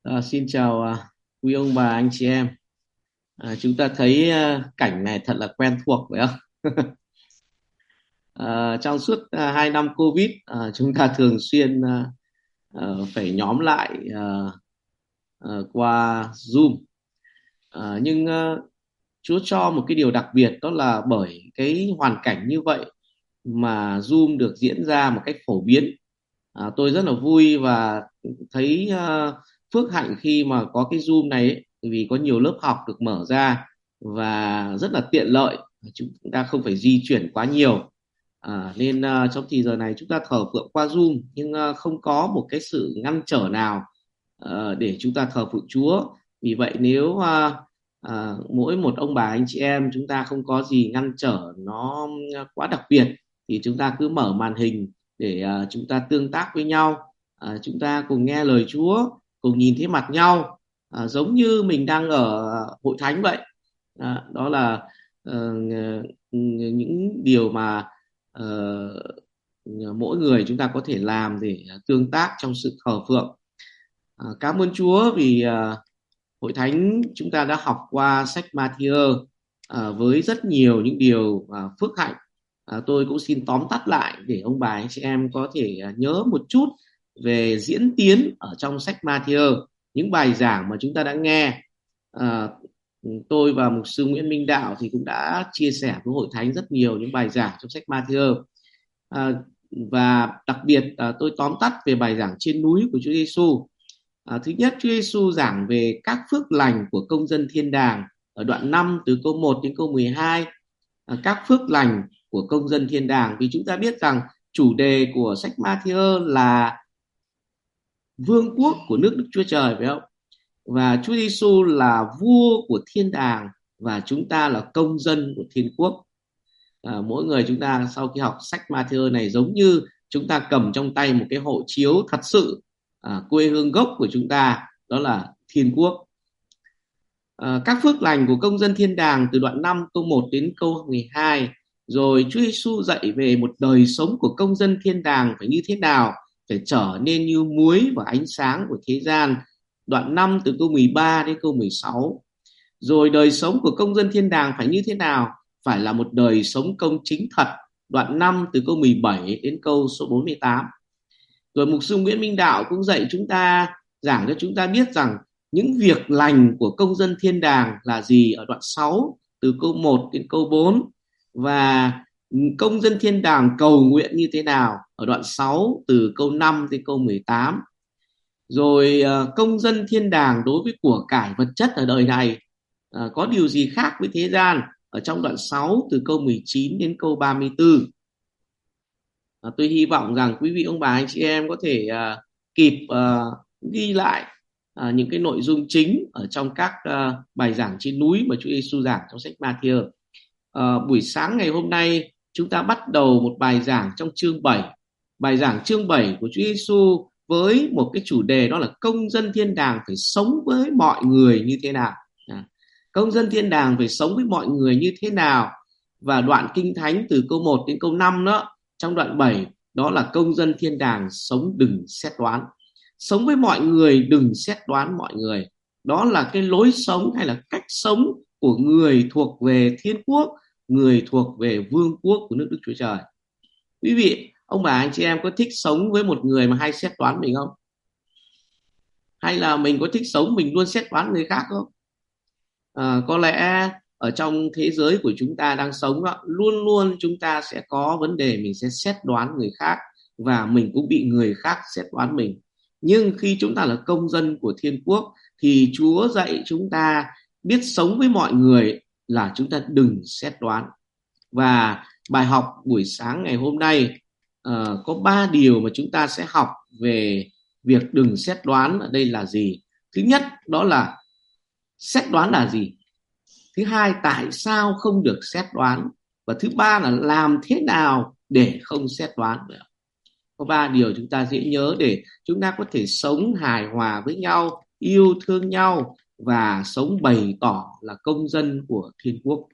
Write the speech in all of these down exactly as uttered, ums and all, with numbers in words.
À, xin chào à, quý ông bà anh chị em. À, chúng ta thấy à, cảnh này thật là quen thuộc phải không? À, trong suốt à, hai năm Covid, à, chúng ta thường xuyên à, à, phải nhóm lại à, à, qua Zoom. À, nhưng à, Chúa cho một cái điều đặc biệt, đó là bởi cái hoàn cảnh như vậy mà Zoom được diễn ra một cách phổ biến. À, tôi rất là vui và thấy à, phước hạnh khi mà có cái Zoom này ấy, vì có nhiều lớp học được mở ra và rất là tiện lợi, chúng ta không phải di chuyển quá nhiều. À, nên à, trong thì giờ này chúng ta thờ phượng qua Zoom, nhưng à, không có một cái sự ngăn trở nào à, để chúng ta thờ phượng Chúa. Vì vậy nếu à, à, mỗi một ông bà anh chị em chúng ta không có gì ngăn trở nó quá đặc biệt, thì chúng ta cứ mở màn hình để uh, chúng ta tương tác với nhau, uh, chúng ta cùng nghe lời Chúa, cùng nhìn thấy mặt nhau, uh, giống như mình đang ở hội thánh vậy. Uh, đó là uh, những điều mà uh, mỗi người chúng ta có thể làm để tương tác trong sự thờ phượng. Uh, cảm ơn Chúa vì uh, hội thánh chúng ta đã học qua sách Ma-thi-ơ à, với rất nhiều những điều à, phước hạnh. À, tôi cũng xin tóm tắt lại để ông bà anh chị em có thể à, nhớ một chút về diễn tiến ở trong sách Ma-thi-ơ, những bài giảng mà chúng ta đã nghe. À, tôi và mục sư Nguyễn Minh Đạo thì cũng đã chia sẻ với hội thánh rất nhiều những bài giảng trong sách Ma-thi-ơ. À, và đặc biệt à, tôi tóm tắt về bài giảng trên núi của Chúa Giêsu. À, thứ nhất, Chúa Giêsu giảng về các phước lành của công dân thiên đàng ở đoạn năm từ câu một đến câu mười hai. À, các phước lành của công dân thiên đàng, vì chúng ta biết rằng chủ đề của sách Ma-thi-ơ là vương quốc của nước Đức Chúa Trời, phải không? Và Chúa Giêsu là vua của thiên đàng và chúng ta là công dân của thiên quốc. À, mỗi người chúng ta sau khi học sách Ma-thi-ơ này giống như chúng ta cầm trong tay một cái hộ chiếu thật sự. À, quê hương gốc của chúng ta đó là thiên quốc. À, các phước lành của công dân thiên đàng từ đoạn năm câu một đến câu mười hai. Rồi Chúa Giêsu dạy về một đời sống của công dân thiên đàng phải như thế nào, phải trở nên như muối và ánh sáng của thế gian, đoạn năm từ câu mười ba đến câu mười sáu. Rồi đời sống của công dân thiên đàng phải như thế nào, phải là một đời sống công chính thật, đoạn năm từ câu mười bảy đến câu số bốn mươi tám. Rồi mục sư Nguyễn Minh Đạo cũng dạy chúng ta, giảng cho chúng ta biết rằng những việc lành của công dân thiên đàng là gì ở đoạn sáu từ câu một đến câu bốn, và công dân thiên đàng cầu nguyện như thế nào ở đoạn sáu từ câu năm đến câu mười tám. Rồi công dân thiên đàng đối với của cải vật chất ở đời này có điều gì khác với thế gian ở trong đoạn sáu từ câu mười chín đến câu ba mươi tư. À, tôi hy vọng rằng quý vị ông bà anh chị em có thể uh, kịp uh, ghi lại uh, những cái nội dung chính ở trong các uh, bài giảng trên núi mà Chúa Giêsu giảng trong sách Ma-thi-ơ. Uh, buổi sáng ngày hôm nay chúng ta bắt đầu một bài giảng trong chương bảy. Bài giảng chương bảy của Chúa Giêsu với một cái chủ đề, đó là công dân thiên đàng phải sống với mọi người như thế nào. À, công dân thiên đàng phải sống với mọi người như thế nào. Và đoạn kinh thánh từ câu một đến câu năm đó, trong đoạn bảy, đó là công dân thiên đàng sống đừng xét đoán. Sống với mọi người đừng xét đoán mọi người. Đó là cái lối sống hay là cách sống của người thuộc về thiên quốc, người thuộc về vương quốc của nước Đức Chúa Trời. Quý vị, ông bà anh chị em có thích sống với một người mà hay xét đoán mình không? Hay là mình có thích sống mình luôn xét đoán người khác không? À, có lẽ ở trong thế giới của chúng ta đang sống đó, luôn luôn chúng ta sẽ có vấn đề mình sẽ xét đoán người khác, và mình cũng bị người khác xét đoán mình. Nhưng khi chúng ta là công dân của thiên quốc thì Chúa dạy chúng ta biết sống với mọi người là chúng ta đừng xét đoán. Và bài học buổi sáng ngày hôm nay uh, có ba điều mà chúng ta sẽ học về việc đừng xét đoán ở đây là gì. Thứ nhất, đó là xét đoán là gì. Thứ hai, tại sao không được xét đoán. Và thứ ba là làm thế nào để không xét đoán. Có ba điều chúng ta dễ nhớ để chúng ta có thể sống hài hòa với nhau, yêu thương nhau và sống bày tỏ là công dân của thiên quốc.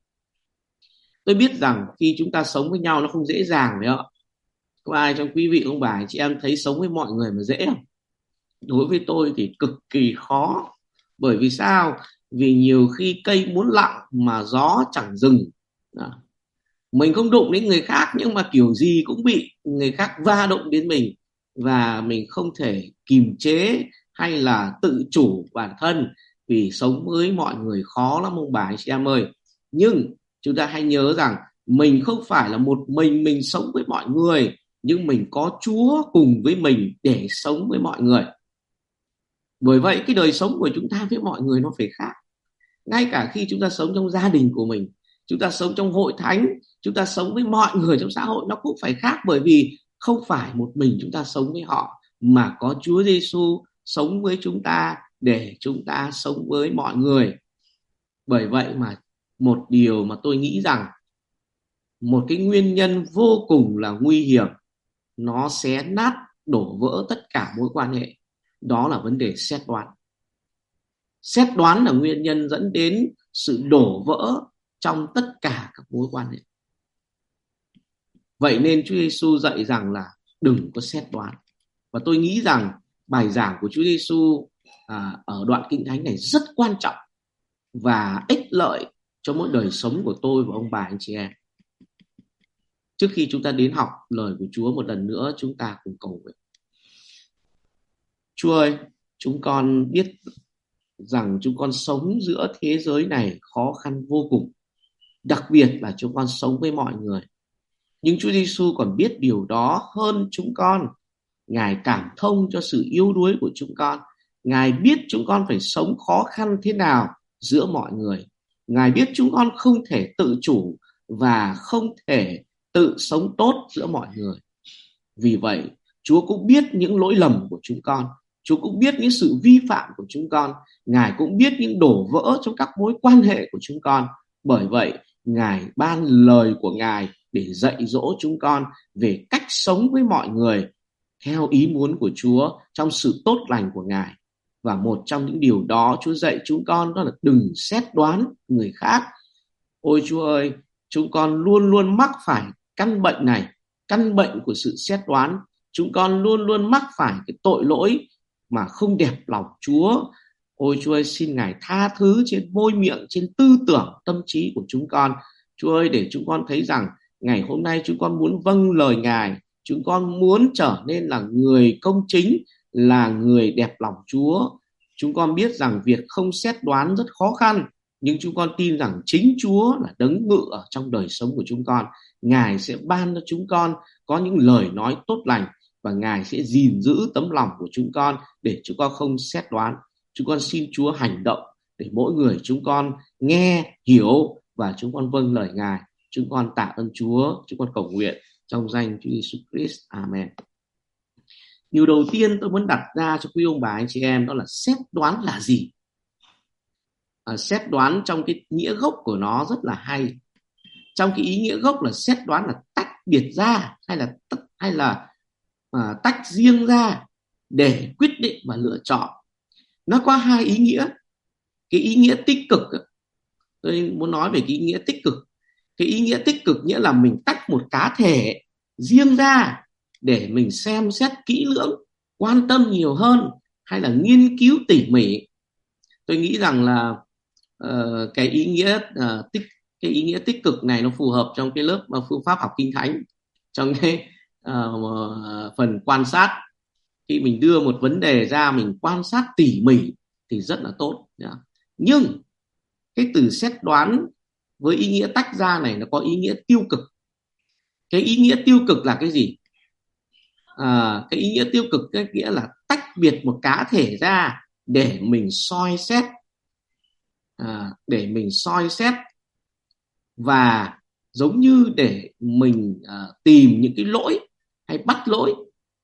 Tôi biết rằng khi chúng ta sống với nhau nó không dễ dàng, phải không? Có ai trong quý vị ông bà chị em thấy sống với mọi người mà dễ không? đối với tôi thì cực kỳ khó. Bởi vì sao? Vì nhiều khi cây muốn lặng mà gió chẳng dừng. Đó. Mình không đụng đến người khác nhưng mà kiểu gì cũng bị người khác va đụng đến mình, và mình không thể kìm chế hay là tự chủ bản thân, vì sống với mọi người khó lắm ông bà anh chị em ơi. Nhưng chúng ta hãy nhớ rằng mình không phải là một mình mình sống với mọi người, nhưng mình có Chúa cùng với mình để sống với mọi người. Bởi vậy cái đời sống của chúng ta với mọi người nó phải khác. Ngay cả khi chúng ta sống trong gia đình của mình, chúng ta sống trong hội thánh, chúng ta sống với mọi người trong xã hội, nó cũng phải khác. Bởi vì không phải một mình chúng ta sống với họ, mà có Chúa Giêsu sống với chúng ta để chúng ta sống với mọi người. Bởi vậy mà một điều mà tôi nghĩ rằng một cái nguyên nhân vô cùng là nguy hiểm, nó xé nát, đổ vỡ tất cả mối quan hệ, đó là vấn đề xét đoán. Xét đoán là nguyên nhân dẫn đến sự đổ vỡ trong tất cả các mối quan hệ. Vậy nên Chúa Giêsu dạy rằng là đừng có xét đoán. Và tôi nghĩ rằng bài giảng của Chúa Giêsu à, ở đoạn Kinh Thánh này rất quan trọng và ích lợi cho mỗi đời sống của tôi và ông bà anh chị em. Trước khi chúng ta đến học lời của Chúa một lần nữa, chúng ta cùng cầu nguyện. Chúa ơi, chúng con biết rằng chúng con sống giữa thế giới này khó khăn vô cùng. Đặc biệt là chúng con sống với mọi người. Nhưng Chúa Giêsu còn biết điều đó hơn chúng con. Ngài cảm thông cho sự yếu đuối của chúng con. Ngài biết chúng con phải sống khó khăn thế nào giữa mọi người. Ngài biết chúng con không thể tự chủ và không thể tự sống tốt giữa mọi người. Vì vậy, Chúa cũng biết những lỗi lầm của chúng con. Chúa cũng biết những sự vi phạm của chúng con. Ngài cũng biết những đổ vỡ trong các mối quan hệ của chúng con. Bởi vậy, Ngài ban lời của Ngài để dạy dỗ chúng con về cách sống với mọi người theo ý muốn của Chúa trong sự tốt lành của Ngài. Và một trong những điều đó Chúa dạy chúng con đó là đừng xét đoán người khác. Ôi Chúa ơi, chúng con luôn luôn mắc phải căn bệnh này, căn bệnh của sự xét đoán. Chúng con luôn luôn mắc phải cái tội lỗi mà không đẹp lòng Chúa. Ôi Chúa ơi, xin Ngài tha thứ trên môi miệng, trên tư tưởng, tâm trí của chúng con. Chúa ơi, để chúng con thấy rằng ngày hôm nay chúng con muốn vâng lời Ngài. Chúng con muốn trở nên là người công chính, là người đẹp lòng Chúa. Chúng con biết rằng việc không xét đoán rất khó khăn, nhưng chúng con tin rằng chính Chúa là đấng ngự ở trong đời sống của chúng con. Ngài sẽ ban cho chúng con có những lời nói tốt lành, và Ngài sẽ gìn giữ tấm lòng của chúng con để chúng con không xét đoán. Chúng con xin Chúa hành động để mỗi người chúng con nghe, hiểu và chúng con vâng lời Ngài. Chúng con tạ ơn Chúa, chúng con cầu nguyện trong danh Chúa Jesus Christ. Amen. Điều đầu tiên tôi muốn đặt ra cho quý ông bà anh chị em đó là xét đoán là gì? À, xét đoán trong cái nghĩa gốc của nó rất là hay. Trong cái ý nghĩa gốc là xét đoán là tách biệt ra, hay là hay là à, tách riêng ra để quyết định và lựa chọn. Nó có hai ý nghĩa. Cái ý nghĩa tích cực, tôi muốn nói về cái ý nghĩa tích cực. Cái ý nghĩa tích cực nghĩa là mình tách một cá thể riêng ra để mình xem xét kỹ lưỡng, quan tâm nhiều hơn, hay là nghiên cứu tỉ mỉ. Tôi nghĩ rằng là uh, cái ý nghĩa uh, tích cái ý nghĩa tích cực này nó phù hợp trong cái lớp uh, phương pháp học Kinh Thánh, trong cái uh, phần quan sát. Khi mình đưa một vấn đề ra, mình quan sát tỉ mỉ thì rất là tốt. Nhưng cái từ xét đoán với ý nghĩa tách ra này nó có ý nghĩa tiêu cực. Cái ý nghĩa tiêu cực là cái gì? À, cái ý nghĩa tiêu cực cái nghĩa là tách biệt một cá thể ra để mình soi xét, à, để mình soi xét và giống như để mình à, tìm những cái lỗi hay bắt lỗi.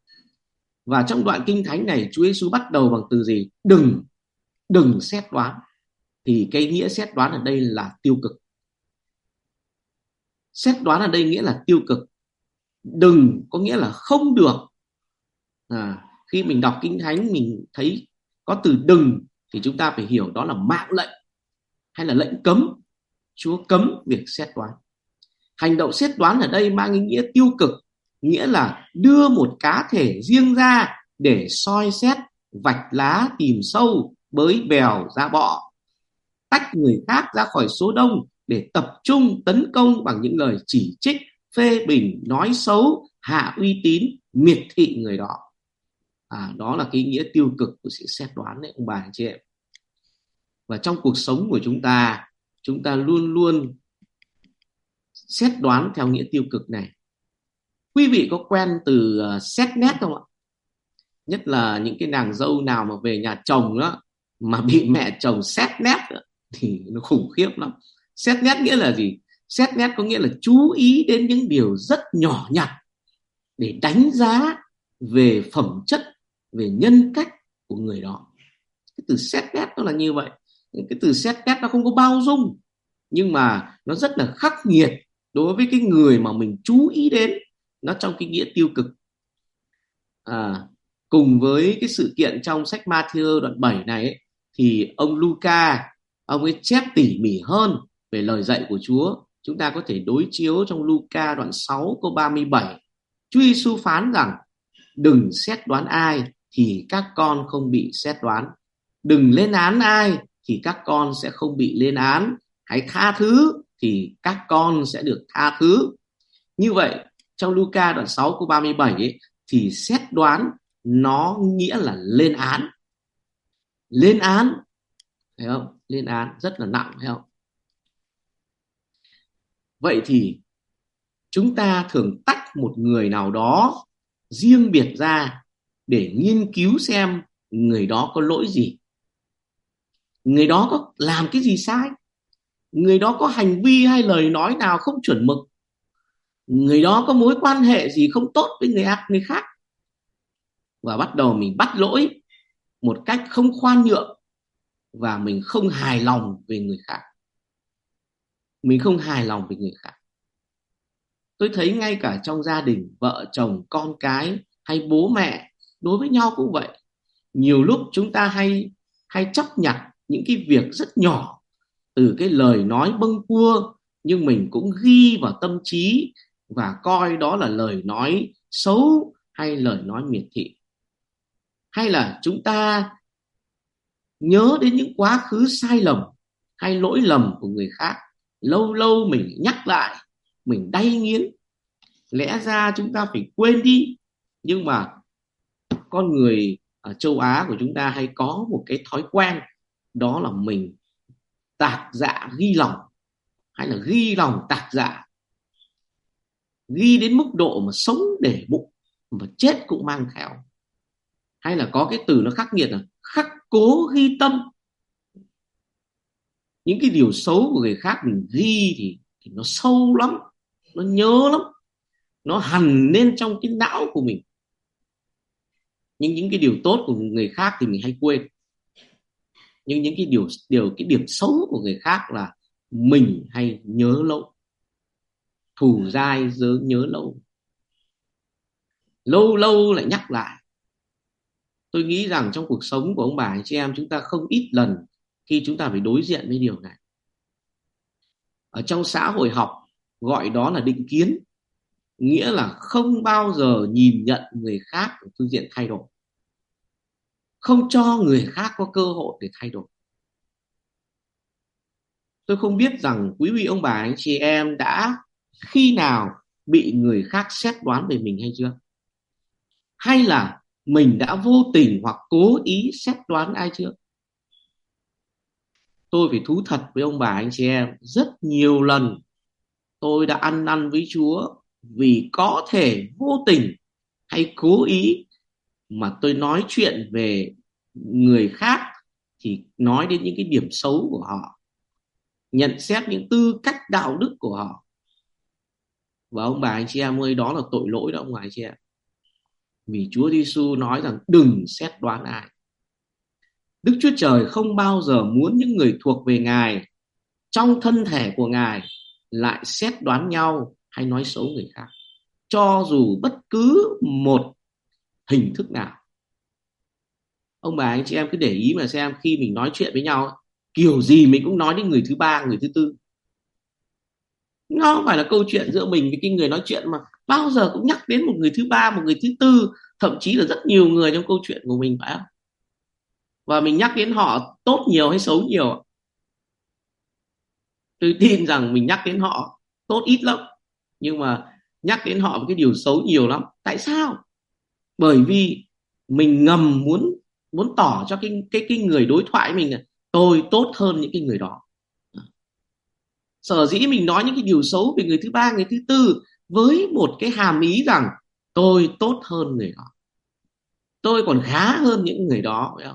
Và trong đoạn Kinh Thánh này Chúa Giêsu bắt đầu bằng từ gì? Đừng, đừng xét đoán. Thì cái nghĩa xét đoán ở đây là tiêu cực. Xét đoán ở đây nghĩa là tiêu cực. Đừng có nghĩa là không được. À, khi mình đọc Kinh Thánh mình thấy có từ đừng thì chúng ta phải hiểu đó là mạng lệnh hay là lệnh cấm. Chúa cấm việc xét đoán. Hành động xét đoán ở đây mang ý nghĩa tiêu cực, nghĩa là đưa một cá thể riêng ra để soi xét vạch lá tìm sâu, bới bèo ra bọ, tách người khác ra khỏi số đông để tập trung tấn công bằng những lời chỉ trích, phê bình, nói xấu, hạ uy tín, miệt thị người đó. À, đó là cái nghĩa tiêu cực của sự xét đoán đấy ông bà anh chị em. Và trong cuộc sống của chúng ta, chúng ta luôn luôn xét đoán theo nghĩa tiêu cực này. Quý vị có quen từ uh, xét nét không ạ? Nhất là những cái nàng dâu nào mà về nhà chồng đó mà bị mẹ chồng xét nét đó, thì nó khủng khiếp lắm. Xét nét nghĩa là gì? Xét nét có nghĩa là chú ý đến những điều rất nhỏ nhặt để đánh giá về phẩm chất, về nhân cách của người đó. Cái từ xét nét nó là như vậy. Cái từ xét nét nó không có bao dung, nhưng mà nó rất là khắc nghiệt đối với cái người mà mình chú ý đến, nó trong cái nghĩa tiêu cực. À, cùng với cái sự kiện trong sách Matthew đoạn bảy này ấy, thì ông Luca, ông ấy chép tỉ mỉ hơn về lời dạy của Chúa. Chúng ta có thể đối chiếu trong Luca đoạn sáu câu ba mươi bảy. Chúa Giêsu phán rằng: đừng xét đoán ai thì các con không bị xét đoán, đừng lên án ai thì các con sẽ không bị lên án, hãy tha thứ thì các con sẽ được tha thứ. Như vậy trong Luca đoạn sáu câu ba mươi bảy ấy, thì xét đoán nó nghĩa là lên án. Lên án, thấy không? Lên án rất là nặng, thấy không? Vậy thì chúng ta thường tách một người nào đó riêng biệt ra để nghiên cứu xem người đó có lỗi gì, người đó có làm cái gì sai, người đó có hành vi hay lời nói nào không chuẩn mực, người đó có mối quan hệ gì không tốt với người người khác, và bắt đầu mình bắt lỗi một cách không khoan nhượng, và mình không hài lòng về người khác. Mình không hài lòng về người khác. Tôi thấy ngay cả trong gia đình, vợ chồng, con cái hay bố mẹ đối với nhau cũng vậy. Nhiều lúc chúng ta hay hay chấp nhặt những cái việc rất nhỏ, từ cái lời nói bâng quơ, nhưng mình cũng ghi vào tâm trí và coi đó là lời nói xấu hay lời nói miệt thị. Hay là chúng ta nhớ đến những quá khứ sai lầm hay lỗi lầm của người khác, lâu lâu mình nhắc lại, mình đay nghiến. Lẽ ra chúng ta phải quên đi, nhưng mà con người ở châu Á của chúng ta hay có một cái thói quen, đó là mình tạc dạ ghi lòng, hay là ghi lòng tạc dạ, ghi đến mức độ mà sống để bụng mà chết cũng mang theo. Hay là có cái từ nó khắc nghiệt là khắc cố ghi tâm. Những cái điều xấu của người khác mình ghi thì, thì nó sâu lắm, nó nhớ lắm, nó hằn lên trong cái não của mình. Nhưng những cái điều tốt của người khác thì mình hay quên. Nhưng những cái điều điều cái điểm xấu của người khác là mình hay nhớ lâu. Thù dai nhớ nhớ lâu, lâu lâu lại nhắc lại. Tôi nghĩ rằng trong cuộc sống của ông bà anh chị em, chúng ta không ít lần khi chúng ta phải đối diện với điều này. Ở trong xã hội học gọi đó là định kiến, nghĩa là không bao giờ nhìn nhận người khác ở phương diện thay đổi, không cho người khác có cơ hội để thay đổi. Tôi không biết rằng quý vị ông bà anh chị em đã khi nào bị người khác xét đoán về mình hay chưa, hay là mình đã vô tình hoặc cố ý xét đoán ai chưa. Tôi phải thú thật với ông bà anh chị em, rất nhiều lần tôi đã ăn năn với Chúa vì có thể vô tình hay cố ý mà tôi nói chuyện về người khác thì nói đến những cái điểm xấu của họ, nhận xét những tư cách đạo đức của họ. Và ông bà anh chị em ơi, đó là tội lỗi đó ông bà anh chị em. Vì Chúa Giêsu nói rằng đừng xét đoán ai. Đức Chúa Trời không bao giờ muốn những người thuộc về Ngài, trong thân thể của Ngài, lại xét đoán nhau hay nói xấu người khác, cho dù bất cứ một hình thức nào. Ông bà anh chị em cứ để ý mà xem, khi mình nói chuyện với nhau, kiểu gì mình cũng nói đến người thứ ba, người thứ tư. Nó không phải là câu chuyện giữa mình với cái người nói chuyện, mà bao giờ cũng nhắc đến một người thứ ba, một người thứ tư, thậm chí là rất nhiều người trong câu chuyện của mình, phải không? Và mình nhắc đến họ tốt nhiều hay xấu nhiều? Tôi tin rằng mình nhắc đến họ tốt ít lắm, nhưng mà nhắc đến họ với cái điều xấu nhiều lắm. Tại sao? Bởi vì mình ngầm muốn muốn tỏ cho cái cái cái người đối thoại mình là tôi tốt hơn những cái người đó. Sở dĩ mình nói những cái điều xấu về người thứ ba, người thứ tư với một cái hàm ý rằng tôi tốt hơn người đó, tôi còn khá hơn những người đó, phải không?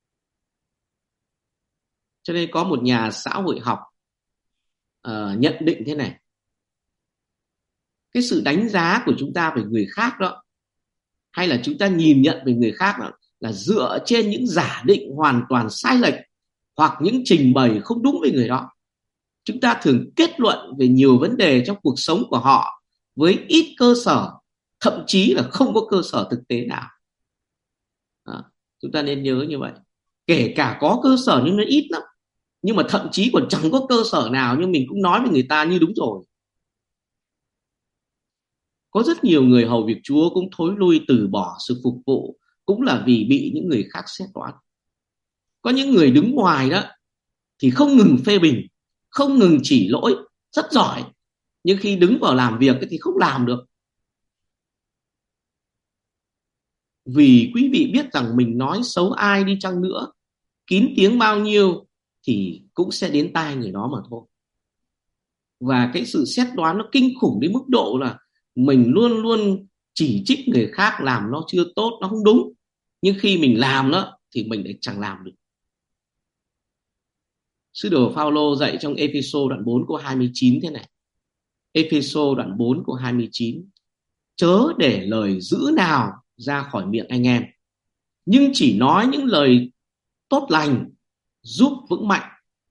Cho nên có một nhà xã hội học uh, nhận định thế này: cái sự đánh giá của chúng ta về người khác đó, hay là chúng ta nhìn nhận về người khác đó, là dựa trên những giả định hoàn toàn sai lệch hoặc những trình bày không đúng về người đó. Chúng ta thường kết luận về nhiều vấn đề trong cuộc sống của họ với ít cơ sở, thậm chí là không có cơ sở thực tế nào. À, chúng ta nên nhớ như vậy. Kể cả có cơ sở nhưng nó ít lắm, nhưng mà thậm chí còn chẳng có cơ sở nào nhưng mình cũng nói với người ta như đúng rồi. Có rất nhiều người hầu việc Chúa cũng thối lui từ bỏ sự phục vụ, cũng là vì bị những người khác xét đoán. Có những người đứng ngoài đó thì không ngừng phê bình, không ngừng chỉ lỗi, rất giỏi, nhưng khi đứng vào làm việc thì không làm được. Vì quý vị biết rằng mình nói xấu ai đi chăng nữa, kín tiếng bao nhiêu, thì cũng sẽ đến tai người đó mà thôi. Và cái sự xét đoán nó kinh khủng đến mức độ là mình luôn luôn chỉ trích người khác làm nó chưa tốt, nó không đúng, nhưng khi mình làm nó thì mình lại chẳng làm được. Sứ đồ Phaolô dạy trong Ê-phê-sô đoạn bốn câu hai mươi chín thế này. Ê-phê-sô đoạn bốn câu hai mươi chín: chớ để lời dữ nào ra khỏi miệng anh em, nhưng chỉ nói những lời tốt lành giúp vững mạnh.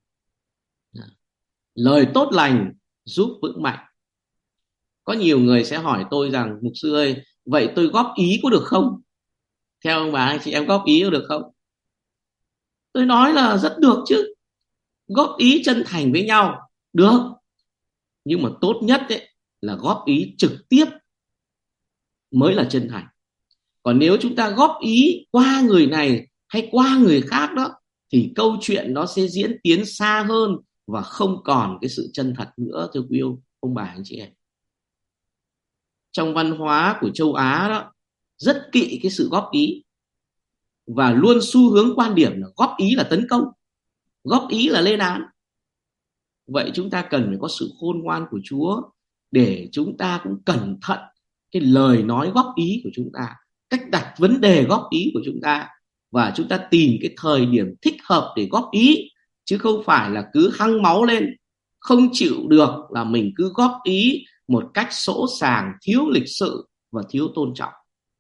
Lời tốt lành giúp vững mạnh. Có nhiều người sẽ hỏi tôi rằng: mục sư ơi, vậy tôi góp ý có được không? Theo ông bà anh chị em, góp ý có được không? Tôi nói là rất được chứ. Góp ý chân thành với nhau được, nhưng mà tốt nhất ấy, là góp ý trực tiếp mới là chân thành. Còn nếu chúng ta góp ý qua người này hay qua người khác đó, thì câu chuyện nó sẽ diễn tiến xa hơn và không còn cái sự chân thật nữa, thưa quý ông bà anh chị em. Trong văn hóa của châu Á đó, rất kỵ cái sự góp ý và luôn xu hướng quan điểm là góp ý là tấn công, góp ý là lên án. Vậy chúng ta cần phải có sự khôn ngoan của Chúa để chúng ta cũng cẩn thận cái lời nói góp ý của chúng ta, cách đặt vấn đề góp ý của chúng ta, và chúng ta tìm cái thời điểm thích hợp để góp ý, chứ không phải là cứ hăng máu lên, không chịu được là mình cứ góp ý một cách sỗ sàng, thiếu lịch sự và thiếu tôn trọng.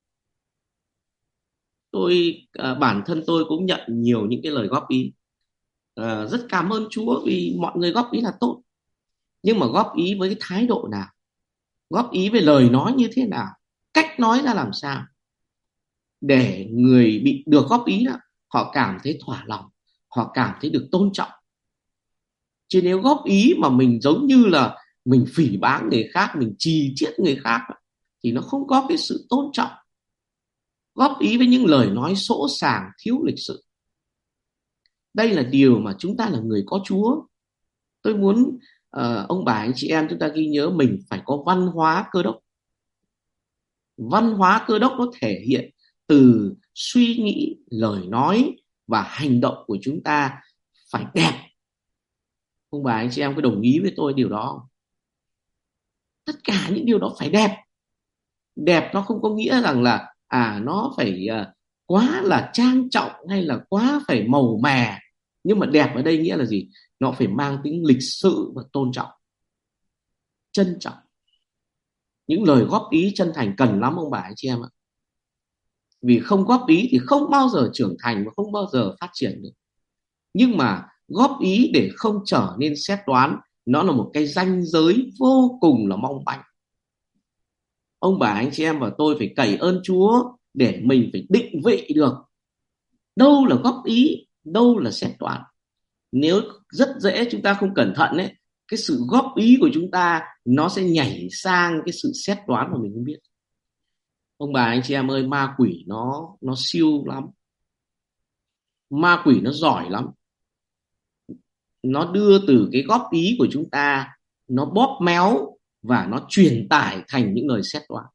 Tôi à, bản thân tôi cũng nhận nhiều những cái lời góp ý, à, rất cảm ơn Chúa vì mọi người góp ý là tốt, nhưng mà góp ý với cái thái độ nào, góp ý về lời nói như thế nào, cách nói ra làm sao để người bị được góp ý đó họ cảm thấy thỏa lòng, họ cảm thấy được tôn trọng. Chứ nếu góp ý mà mình giống như là mình phỉ báng người khác, mình chì chiết người khác thì nó không có cái sự tôn trọng. Góp ý với những lời nói sỗ sàng, thiếu lịch sự. Đây là điều mà chúng ta là người có Chúa. Tôi muốn uh, ông bà anh chị em chúng ta ghi nhớ mình phải có văn hóa Cơ Đốc. Văn hóa Cơ Đốc nó thể hiện từ suy nghĩ, lời nói và hành động của chúng ta phải đẹp. Ông bà anh chị em có đồng ý với tôi điều đó không? Tất cả những điều đó phải đẹp. Đẹp nó không có nghĩa rằng là à nó phải uh, quá là trang trọng hay là quá phải màu mè. Nhưng mà đẹp ở đây nghĩa là gì? Nó phải mang tính lịch sự và tôn trọng, trân trọng. Những lời góp ý chân thành cần lắm ông bà anh chị em ạ. Vì không góp ý thì không bao giờ trưởng thành và không bao giờ phát triển được. Nhưng mà góp ý để không trở nên xét đoán, nó là một cái ranh giới vô cùng là mong manh. Ông bà anh chị em và tôi phải cậy ơn Chúa để mình phải định vị được đâu là góp ý, đâu là xét đoán. Nếu rất dễ chúng ta không cẩn thận ấy, cái sự góp ý của chúng ta nó sẽ nhảy sang cái sự xét đoán mà mình không biết. Ông bà anh chị em ơi, ma quỷ nó nó siêu lắm. Ma quỷ nó giỏi lắm, nó đưa từ cái góp ý của chúng ta, nó bóp méo và nó truyền tải thành những lời xét đoán.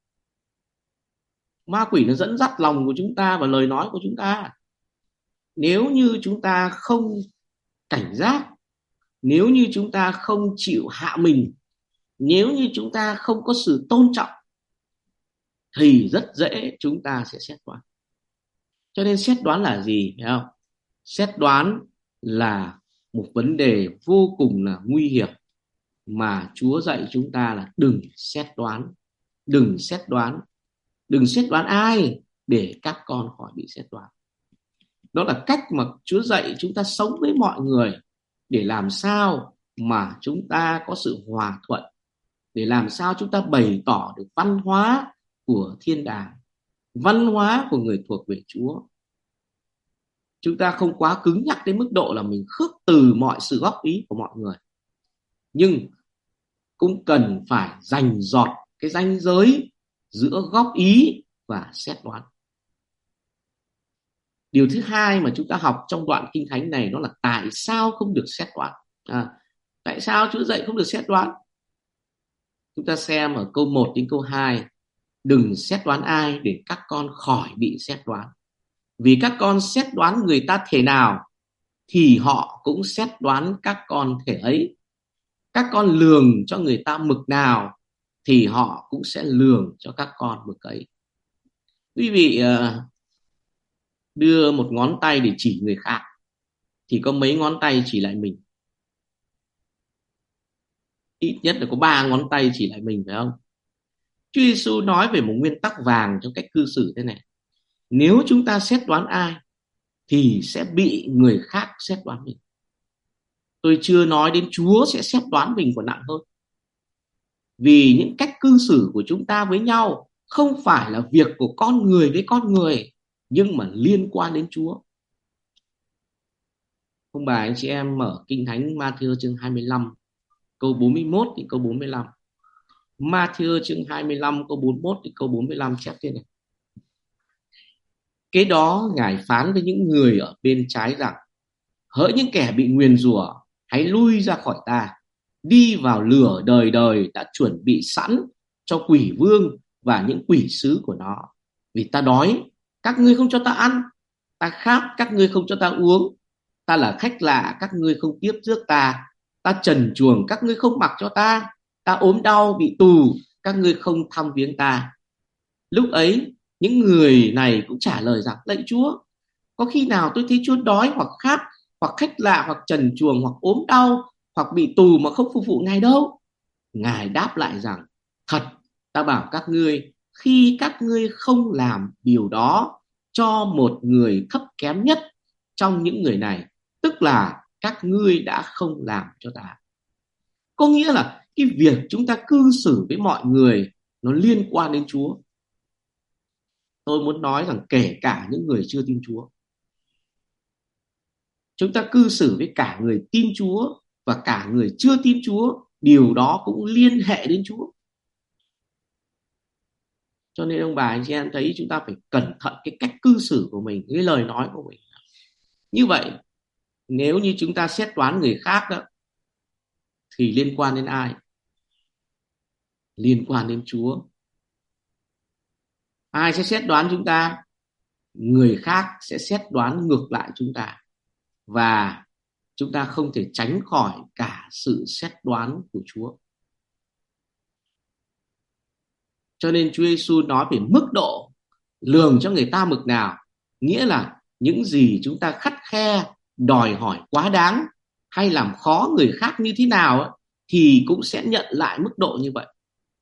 Ma quỷ nó dẫn dắt lòng của chúng ta và lời nói của chúng ta. Nếu như chúng ta không cảnh giác, nếu như chúng ta không chịu hạ mình, nếu như chúng ta không có sự tôn trọng, thì rất dễ chúng ta sẽ xét đoán. Cho nên xét đoán là gì, phải không? Xét đoán là một vấn đề vô cùng là nguy hiểm mà Chúa dạy chúng ta là đừng xét đoán, đừng xét đoán, đừng xét đoán ai để các con khỏi bị xét đoán. Đó là cách mà Chúa dạy chúng ta sống với mọi người, để làm sao mà chúng ta có sự hòa thuận, để làm sao chúng ta bày tỏ được văn hóa của thiên đàng, văn hóa của người thuộc về Chúa. Chúng ta không quá cứng nhắc đến mức độ là mình khước từ mọi sự góp ý của mọi người, nhưng cũng cần phải rành rọt cái ranh giới giữa góp ý và xét đoán. Điều thứ hai mà chúng ta học trong đoạn kinh thánh này đó là tại sao không được xét đoán. À, tại sao Chúa dạy không được xét đoán? Chúng ta xem ở câu một đến câu hai. Đừng xét đoán ai để các con khỏi bị xét đoán. Vì các con xét đoán người ta thể nào thì họ cũng xét đoán các con thể ấy. Các con lường cho người ta mực nào thì họ cũng sẽ lường cho các con mực ấy. Quý vị đưa một ngón tay để chỉ người khác thì có mấy ngón tay chỉ lại mình? Ít nhất là có ba ngón tay chỉ lại mình, phải không? Chúa Giêsu nói về một nguyên tắc vàng trong cách cư xử thế này: nếu chúng ta xét đoán ai thì sẽ bị người khác xét đoán mình. Tôi chưa nói đến Chúa sẽ xét đoán mình còn nặng hơn. Vì những cách cư xử của chúng ta với nhau không phải là việc của con người với con người, nhưng mà liên quan đến Chúa. Ông bà anh chị em mở Kinh Thánh Ma-thi-ơ chương hai mươi lăm câu bốn mươi mốt đến câu bốn mươi lăm. Ma-thi-ơ chương hai mươi lăm câu bốn mươi mốt đến câu bốn mươi lăm chép thế này: Kế đó Ngài phán với những người ở bên trái rằng: hỡi những kẻ bị nguyền rủa, hãy lui ra khỏi ta, đi vào lửa đời đời đã chuẩn bị sẵn cho quỷ vương và những quỷ sứ của nó. Vì ta đói, các ngươi không cho ta ăn; ta khát, các ngươi không cho ta uống; ta là khách lạ, các ngươi không tiếp rước ta; ta trần truồng, các ngươi không mặc cho ta; ta ốm đau bị tù, các ngươi không thăm viếng ta. Lúc ấy những người này cũng trả lời rằng: lạy Chúa, có khi nào tôi thấy Chúa đói hoặc khát, hoặc khách lạ, hoặc trần truồng, hoặc ốm đau, hoặc bị tù mà không phục vụ Ngài đâu? Ngài đáp lại rằng: thật, ta bảo các ngươi, khi các ngươi không làm điều đó cho một người thấp kém nhất trong những người này, tức là các ngươi đã không làm cho ta. Có nghĩa là cái việc chúng ta cư xử với mọi người nó liên quan đến Chúa. Tôi muốn nói rằng kể cả những người chưa tin Chúa, chúng ta cư xử với cả người tin Chúa và cả người chưa tin Chúa, điều đó cũng liên hệ đến Chúa. Cho nên ông bà anh chị em thấy chúng ta phải cẩn thận cái cách cư xử của mình, cái lời nói của mình. Như vậy, nếu như chúng ta xét đoán người khác đó, thì liên quan đến ai? Liên quan đến Chúa. Ai sẽ xét đoán chúng ta? Người khác sẽ xét đoán ngược lại chúng ta. Và chúng ta không thể tránh khỏi cả sự xét đoán của Chúa. Cho nên Chúa Giêsu nói về mức độ lường cho người ta mực nào, nghĩa là những gì chúng ta khắt khe, đòi hỏi quá đáng hay làm khó người khác như thế nào thì cũng sẽ nhận lại mức độ như vậy.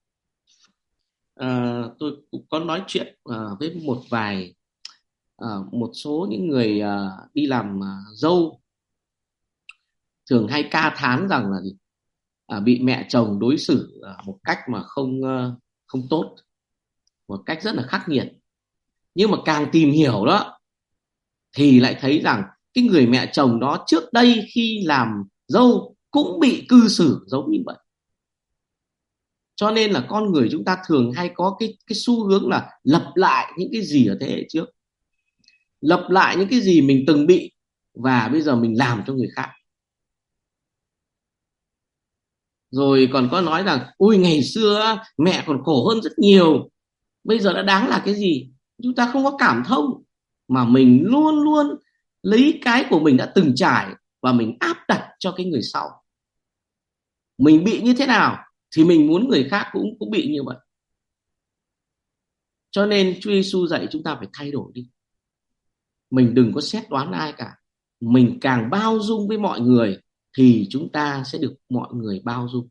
À, tôi cũng có nói chuyện à, với một vài à, một số những người à, đi làm à, dâu thường hay ca thán rằng là à, bị mẹ chồng đối xử à, một cách mà không à, không tốt, một cách rất là khắc nghiệt. Nhưng mà càng tìm hiểu đó thì lại thấy rằng cái người mẹ chồng đó trước đây khi làm dâu cũng bị cư xử giống như vậy. Cho nên là con người chúng ta thường hay có cái, cái xu hướng là lặp lại những cái gì ở thế hệ trước. lặp lại những cái gì mình từng bị và bây giờ mình làm cho người khác. Rồi còn có nói rằng ui ngày xưa mẹ còn khổ hơn rất nhiều, bây giờ đã đáng là cái gì. Chúng ta không có cảm thông, mà mình luôn luôn lấy cái của mình đã từng trải và mình áp đặt cho cái người sau. Mình bị như thế nào thì mình muốn người khác cũng cũng bị như vậy. Cho nên Chúa Giêsu dạy chúng ta phải thay đổi đi. Mình đừng có xét đoán ai cả. Mình càng bao dung với mọi người thì chúng ta sẽ được mọi người bao dung.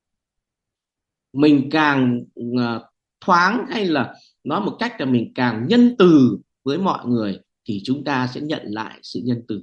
Mình càng uh, thoáng, hay là nói một cách là mình càng nhân từ với mọi người thì chúng ta sẽ nhận lại sự nhân từ.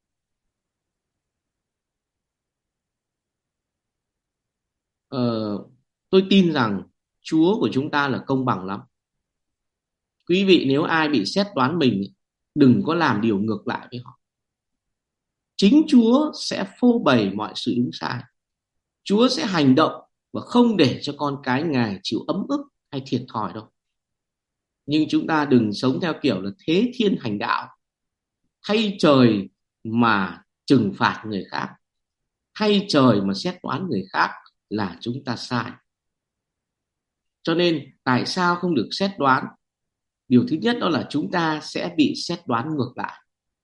Uh, tôi tin rằng Chúa của chúng ta là công bằng lắm. Quý vị nếu ai bị xét đoán mình, đừng có làm điều ngược lại với họ. Chính Chúa sẽ phô bày mọi sự đúng sai. Chúa sẽ hành động và không để cho con cái Ngài chịu ấm ức hay thiệt thòi đâu. Nhưng chúng ta đừng sống theo kiểu là thế thiên hành đạo, thay trời mà trừng phạt người khác, thay trời mà xét đoán người khác là chúng ta sai. Cho nên tại sao không được xét đoán? Điều thứ nhất đó là chúng ta sẽ bị xét đoán ngược lại.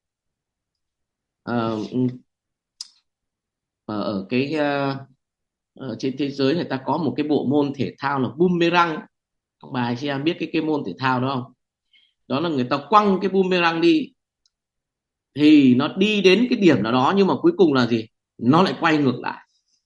À, ở cái ở trên thế giới người ta có một cái bộ môn thể thao là boomerang. Ông bà chị em biết cái cái môn thể thao đó không? Đó là người ta quăng cái boomerang đi thì nó đi đến cái điểm nào đó, nhưng mà cuối cùng là gì? Nó lại quay ngược lại.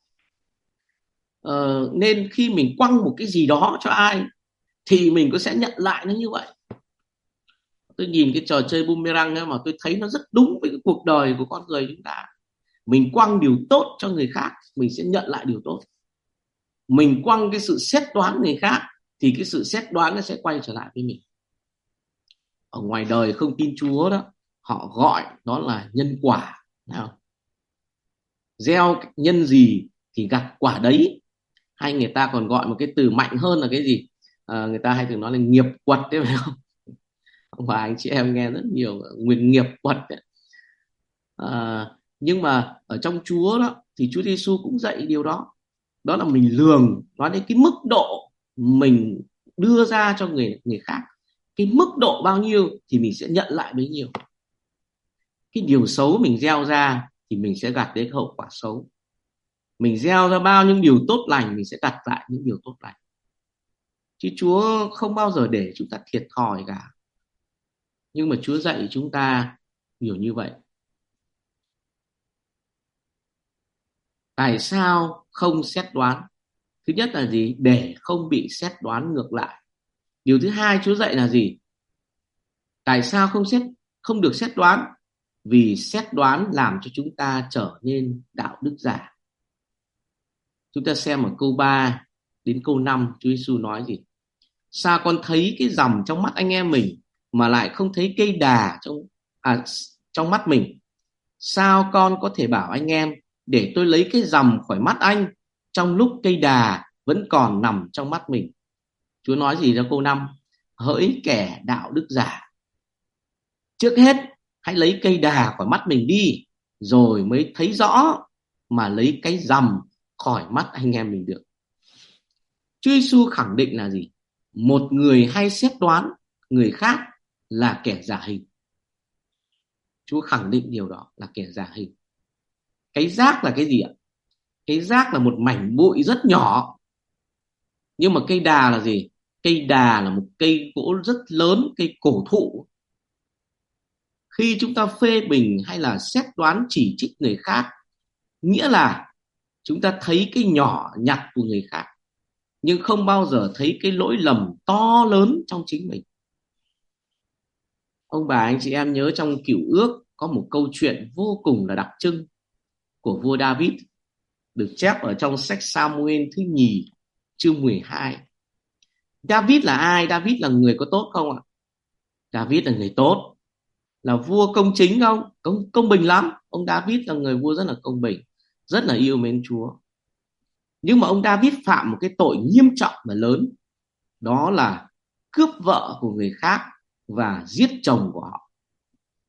Ờ, nên khi mình quăng một cái gì đó cho ai thì mình có sẽ nhận lại nó như vậy. Tôi nhìn cái trò chơi boomerang ấy mà tôi thấy nó rất đúng với cái cuộc đời của con người chúng ta. Mình quăng điều tốt cho người khác, mình sẽ nhận lại điều tốt. Mình quăng cái sự xét đoán người khác thì cái sự xét đoán nó sẽ quay trở lại với mình. Ở ngoài đời không tin Chúa đó, họ gọi đó là nhân quả. Nào, gieo nhân gì thì gặt quả đấy. Hay người ta còn gọi một cái từ mạnh hơn là cái gì? À, người ta hay thường nói là nghiệp quật đấy, phải không? Và anh chị em nghe rất nhiều nguyên nghiệp quật đấy. À, nhưng mà ở trong Chúa đó thì Chúa Giêsu cũng dạy điều đó. Đó là mình lường, nói đến cái mức độ mình đưa ra cho người người khác, cái mức độ bao nhiêu thì mình sẽ nhận lại bấy nhiêu. Cái điều xấu mình gieo ra thì mình sẽ gặt đến hậu quả xấu. Mình gieo ra bao nhiêu điều tốt lành, mình sẽ gặt lại những điều tốt lành. Chứ Chúa không bao giờ để chúng ta thiệt thòi cả. Nhưng mà Chúa dạy chúng ta hiểu như vậy. Tại sao không xét đoán? Thứ nhất là gì? Để không bị xét đoán ngược lại. Điều thứ hai Chúa dạy là gì? Tại sao không xét không được xét đoán? Vì xét đoán làm cho chúng ta trở nên đạo đức giả. Chúng ta xem ở câu ba đến câu năm, Chúa Giêsu nói gì? Sao con thấy cái rằm trong mắt anh em mình mà lại không thấy cây đà trong à, trong mắt mình? Sao con có thể bảo anh em để tôi lấy cái rằm khỏi mắt anh trong lúc cây đà vẫn còn nằm trong mắt mình? Chúa nói gì ra câu năm? Hỡi kẻ đạo đức giả, trước hết hãy lấy cây đà khỏi mắt mình đi, rồi mới thấy rõ mà lấy cái rằm khỏi mắt anh em mình được. Chúa Giêsu khẳng định là gì? Một người hay xét đoán người khác là kẻ giả hình. Chúa khẳng định điều đó là kẻ giả hình. Cái rác là cái gì ạ? Cái rác là một mảnh bụi rất nhỏ. Nhưng mà cây đà là gì? Cây đà là một cây gỗ rất lớn, cây cổ thụ. Khi chúng ta phê bình hay là xét đoán chỉ trích người khác, nghĩa là chúng ta thấy cái nhỏ nhặt của người khác, nhưng không bao giờ thấy cái lỗi lầm to lớn trong chính mình. Ông bà anh chị em nhớ trong Cựu Ước có một câu chuyện vô cùng là đặc trưng của vua David, được chép ở trong sách Sa-mu-ên thứ nhì chương mười hai. David là ai? David là người có tốt không ạ? David là người tốt, là vua công chính không? Công, công bình lắm. Ông David là người vua rất là công bình, rất là yêu mến Chúa. Nhưng mà ông David phạm một cái tội nghiêm trọng và lớn, đó là cướp vợ của người khác và giết chồng của họ.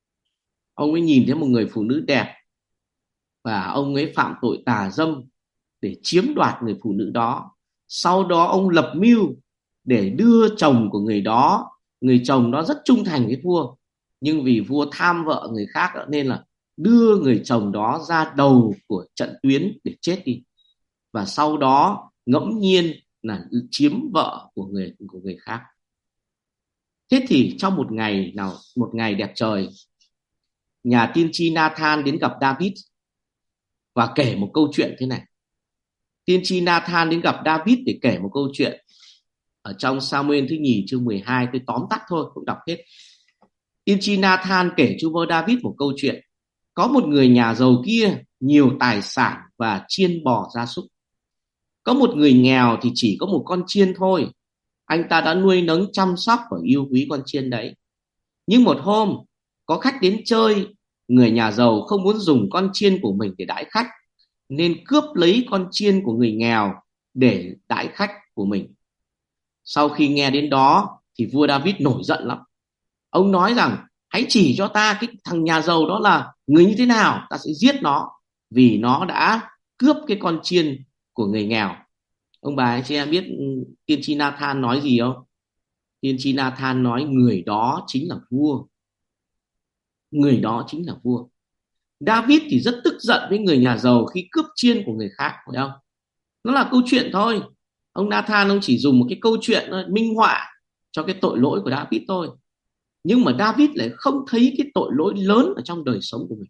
Ông ấy nhìn thấy một người phụ nữ đẹp và ông ấy phạm tội tà dâm để chiếm đoạt người phụ nữ đó. Sau đó ông lập mưu để đưa chồng của người đó, người chồng đó rất trung thành với vua, nhưng vì vua tham vợ người khác nên là đưa người chồng đó ra đầu của trận tuyến để chết đi, và sau đó ngẫu nhiên là chiếm vợ của người của người khác. Thế thì trong một ngày nào một ngày đẹp trời, nhà tiên tri Nathan đến gặp David và kể một câu chuyện thế này. Tiên tri Nathan đến gặp David để kể một câu chuyện ở trong Samuel thứ nhì chương mười hai, tôi tóm tắt thôi, không đọc hết. Tiên tri Nathan kể cho vua David một câu chuyện. Có một người nhà giàu kia nhiều tài sản và chiên bò gia súc. Có một người nghèo thì chỉ có một con chiên thôi. Anh ta đã nuôi nấng chăm sóc và yêu quý con chiên đấy. Nhưng một hôm có khách đến chơi, người nhà giàu không muốn dùng con chiên của mình để đãi khách nên cướp lấy con chiên của người nghèo để đãi khách của mình. Sau khi nghe đến đó thì vua David nổi giận lắm. Ông nói rằng hãy chỉ cho ta cái thằng nhà giàu đó là người như thế nào, ta sẽ giết nó vì nó đã cướp cái con chiên của người nghèo. Ông bà anh chị em biết tiên tri Nathan nói gì không? Tiên tri Nathan nói người đó chính là vua. Người đó chính là vua. David thì rất tức giận với người nhà giàu khi cướp chiên của người khác, phải không? Nó là câu chuyện thôi. Ông Nathan ông chỉ dùng một cái câu chuyện minh họa cho cái tội lỗi của David thôi. Nhưng mà David lại không thấy cái tội lỗi lớn ở trong đời sống của mình.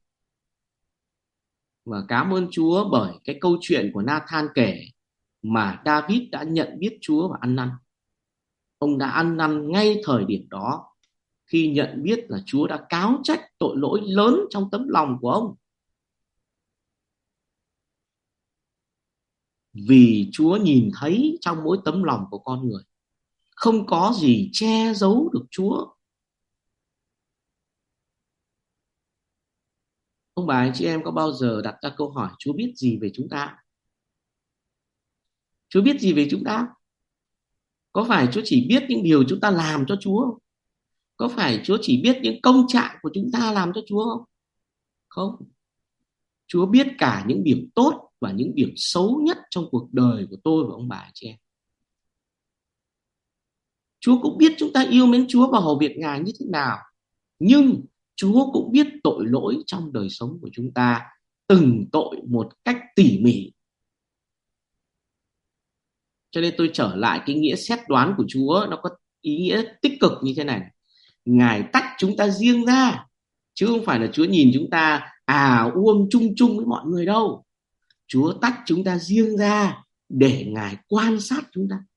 Và cảm ơn Chúa bởi cái câu chuyện của Nathan kể mà David đã nhận biết Chúa và ăn năn. Ông đã ăn năn ngay thời điểm đó khi nhận biết là Chúa đã cáo trách tội lỗi lớn trong tấm lòng của ông. Vì Chúa nhìn thấy trong mỗi tấm lòng của con người, không có gì che giấu được Chúa. Ông bà anh chị em có bao giờ đặt ra câu hỏi Chúa biết gì về chúng ta? Chúa biết gì về chúng ta? Có phải Chúa chỉ biết những điều chúng ta làm cho Chúa không? Có phải Chúa chỉ biết những công trạng của chúng ta làm cho Chúa không? Không. Chúa biết cả những điểm tốt và những điểm xấu nhất trong cuộc đời của tôi và ông bà chị em. Chúa cũng biết chúng ta yêu mến Chúa và hầu việc Ngài như thế nào. Nhưng Chúa cũng biết tội lỗi trong đời sống của chúng ta, từng tội một cách tỉ mỉ. Cho nên tôi trở lại cái nghĩa xét đoán của Chúa, nó có ý nghĩa tích cực như thế này. Ngài tách chúng ta riêng ra, chứ không phải là Chúa nhìn chúng ta à uông chung chung với mọi người đâu. Chúa tách chúng ta riêng ra để Ngài quan sát chúng ta.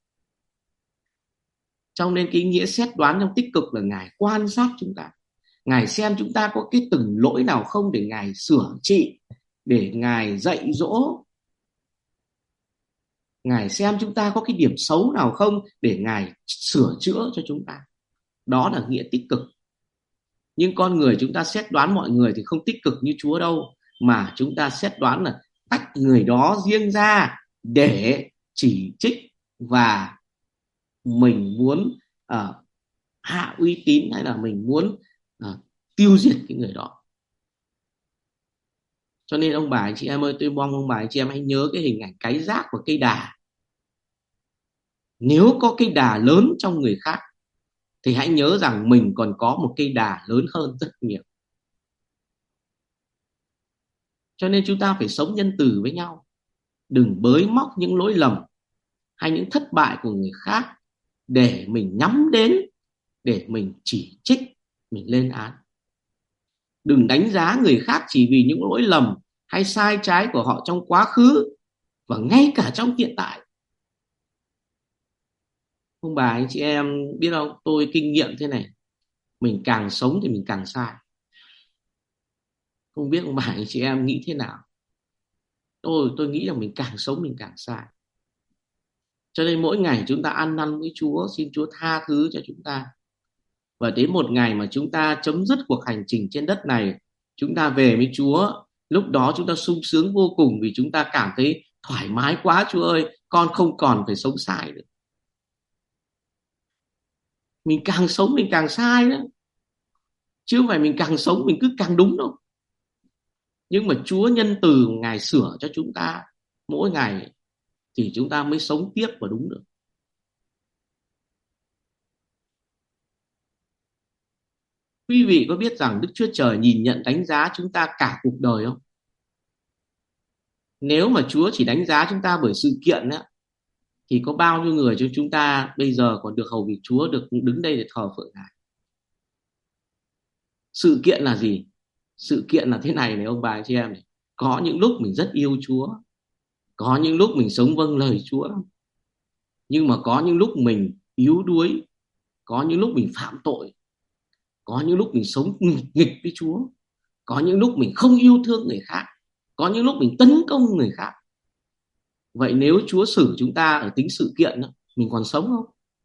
Cho nên cái nghĩa xét đoán trong tích cực là Ngài quan sát chúng ta. Ngài xem chúng ta có cái từng lỗi nào không để Ngài sửa trị, để Ngài dạy dỗ. Ngài xem chúng ta có cái điểm xấu nào không để Ngài sửa chữa cho chúng ta. Đó là nghĩa tích cực. Nhưng con người chúng ta xét đoán mọi người thì không tích cực như Chúa đâu, mà chúng ta xét đoán là tách người đó riêng ra để chỉ trích và mình muốn uh, hạ uy tín, hay là mình muốn uh, tiêu diệt cái người đó. Cho nên ông bà anh chị em ơi, tôi mong ông bà anh chị em hãy nhớ cái hình ảnh cái rác và cây đà. Nếu có cây đà lớn trong người khác thì hãy nhớ rằng mình còn có một cây đà lớn hơn rất nhiều. Cho nên chúng ta phải sống nhân từ với nhau, đừng bới móc những lỗi lầm hay những thất bại của người khác để mình nhắm đến, để mình chỉ trích, mình lên án. Đừng đánh giá người khác chỉ vì những lỗi lầm hay sai trái của họ trong quá khứ và ngay cả trong hiện tại. Ông bà anh chị em biết không, tôi kinh nghiệm thế này, mình càng sống thì mình càng sai. Không biết ông bà anh chị em nghĩ thế nào? Tôi tôi nghĩ là mình càng sống mình càng sai. Cho nên mỗi ngày chúng ta ăn năn với Chúa, xin Chúa tha thứ cho chúng ta. Và đến một ngày mà chúng ta chấm dứt cuộc hành trình trên đất này, chúng ta về với Chúa, lúc đó chúng ta sung sướng vô cùng vì chúng ta cảm thấy thoải mái quá, Chúa ơi, con không còn phải sống sai nữa. Mình càng sống mình càng sai nữa. chứ không phải mình càng sống mình cứ càng đúng đâu. Nhưng mà Chúa nhân từ Ngài sửa cho chúng ta mỗi ngày thì chúng ta mới sống tiếp và đúng được. Quý vị có biết rằng Đức Chúa Trời nhìn nhận đánh giá chúng ta cả cuộc đời không? Nếu mà Chúa chỉ đánh giá chúng ta bởi sự kiện ấy, thì có bao nhiêu người cho chúng ta bây giờ còn được hầu việc Chúa, được đứng đây để thờ phượng Ngài. Sự kiện là gì? Sự kiện là thế này này ông bà anh chị em này. Có những lúc mình rất yêu Chúa, có những lúc mình sống vâng lời Chúa, nhưng mà có những lúc mình yếu đuối, có những lúc mình phạm tội, có những lúc mình sống nghịch, nghịch với Chúa, có những lúc mình không yêu thương người khác, có những lúc mình tấn công người khác. Vậy nếu Chúa xử chúng ta ở tính sự kiện, mình còn sống không?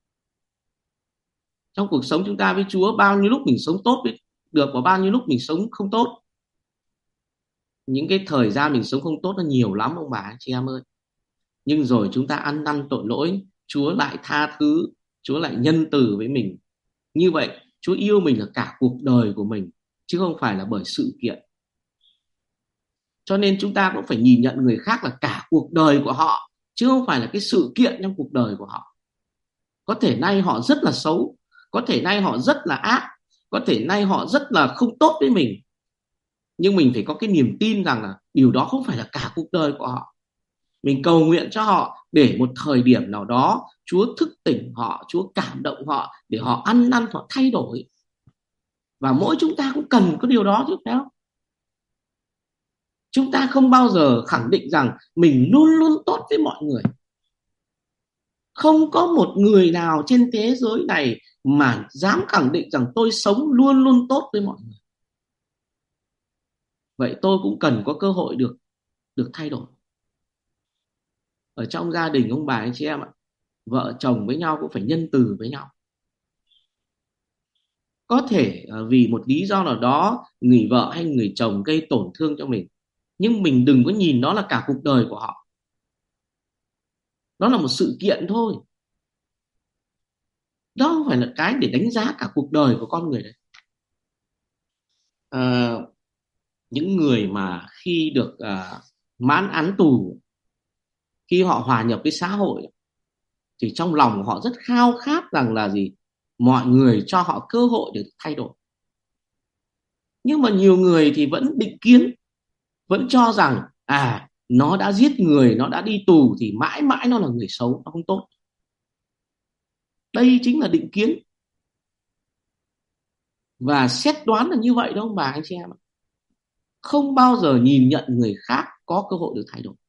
Trong cuộc sống chúng ta với Chúa, bao nhiêu lúc mình sống tốt được và bao nhiêu lúc mình sống không tốt. Những cái thời gian mình sống không tốt nó nhiều lắm ông bà anh chị em ơi. Nhưng rồi chúng ta ăn năn tội lỗi, Chúa lại tha thứ, Chúa lại nhân từ với mình. Như vậy Chúa yêu mình là cả cuộc đời của mình, chứ không phải là bởi sự kiện. Cho nên chúng ta cũng phải nhìn nhận người khác là cả cuộc đời của họ, chứ không phải là cái sự kiện trong cuộc đời của họ. Có thể nay họ rất là xấu, có thể nay họ rất là ác, có thể nay họ rất là không tốt với mình. Nhưng mình phải có cái niềm tin rằng là điều đó không phải là cả cuộc đời của họ. Mình cầu nguyện cho họ để một thời điểm nào đó Chúa thức tỉnh họ, Chúa cảm động họ để họ ăn năn, họ thay đổi. Và mỗi chúng ta cũng cần có điều đó chứ, phải không? Chúng ta không bao giờ khẳng định rằng mình luôn luôn tốt với mọi người. Không có một người nào trên thế giới này mà dám khẳng định rằng tôi sống luôn luôn tốt với mọi người. Vậy tôi cũng cần có cơ hội được được thay đổi. Ở trong gia đình ông bà anh chị em ạ, vợ chồng với nhau cũng phải nhân từ với nhau. Có thể vì một lý do nào đó người vợ hay người chồng gây tổn thương cho mình, nhưng mình đừng có nhìn đó là cả cuộc đời của họ. Đó là một sự kiện thôi. Đó không phải là cái để đánh giá cả cuộc đời của con người đấy. À, những người mà khi được à, mãn án tù, khi họ hòa nhập với xã hội, thì trong lòng họ rất khao khát rằng là gì? Mọi người cho họ cơ hội để thay đổi. Nhưng mà nhiều người thì vẫn định kiến, vẫn cho rằng à nó đã giết người, nó đã đi tù thì mãi mãi nó là người xấu, nó không tốt. Đây chính là định kiến. Và xét đoán là như vậy đó ông bà anh chị em ạ. Không bao giờ nhìn nhận người khác có cơ hội được thay đổi.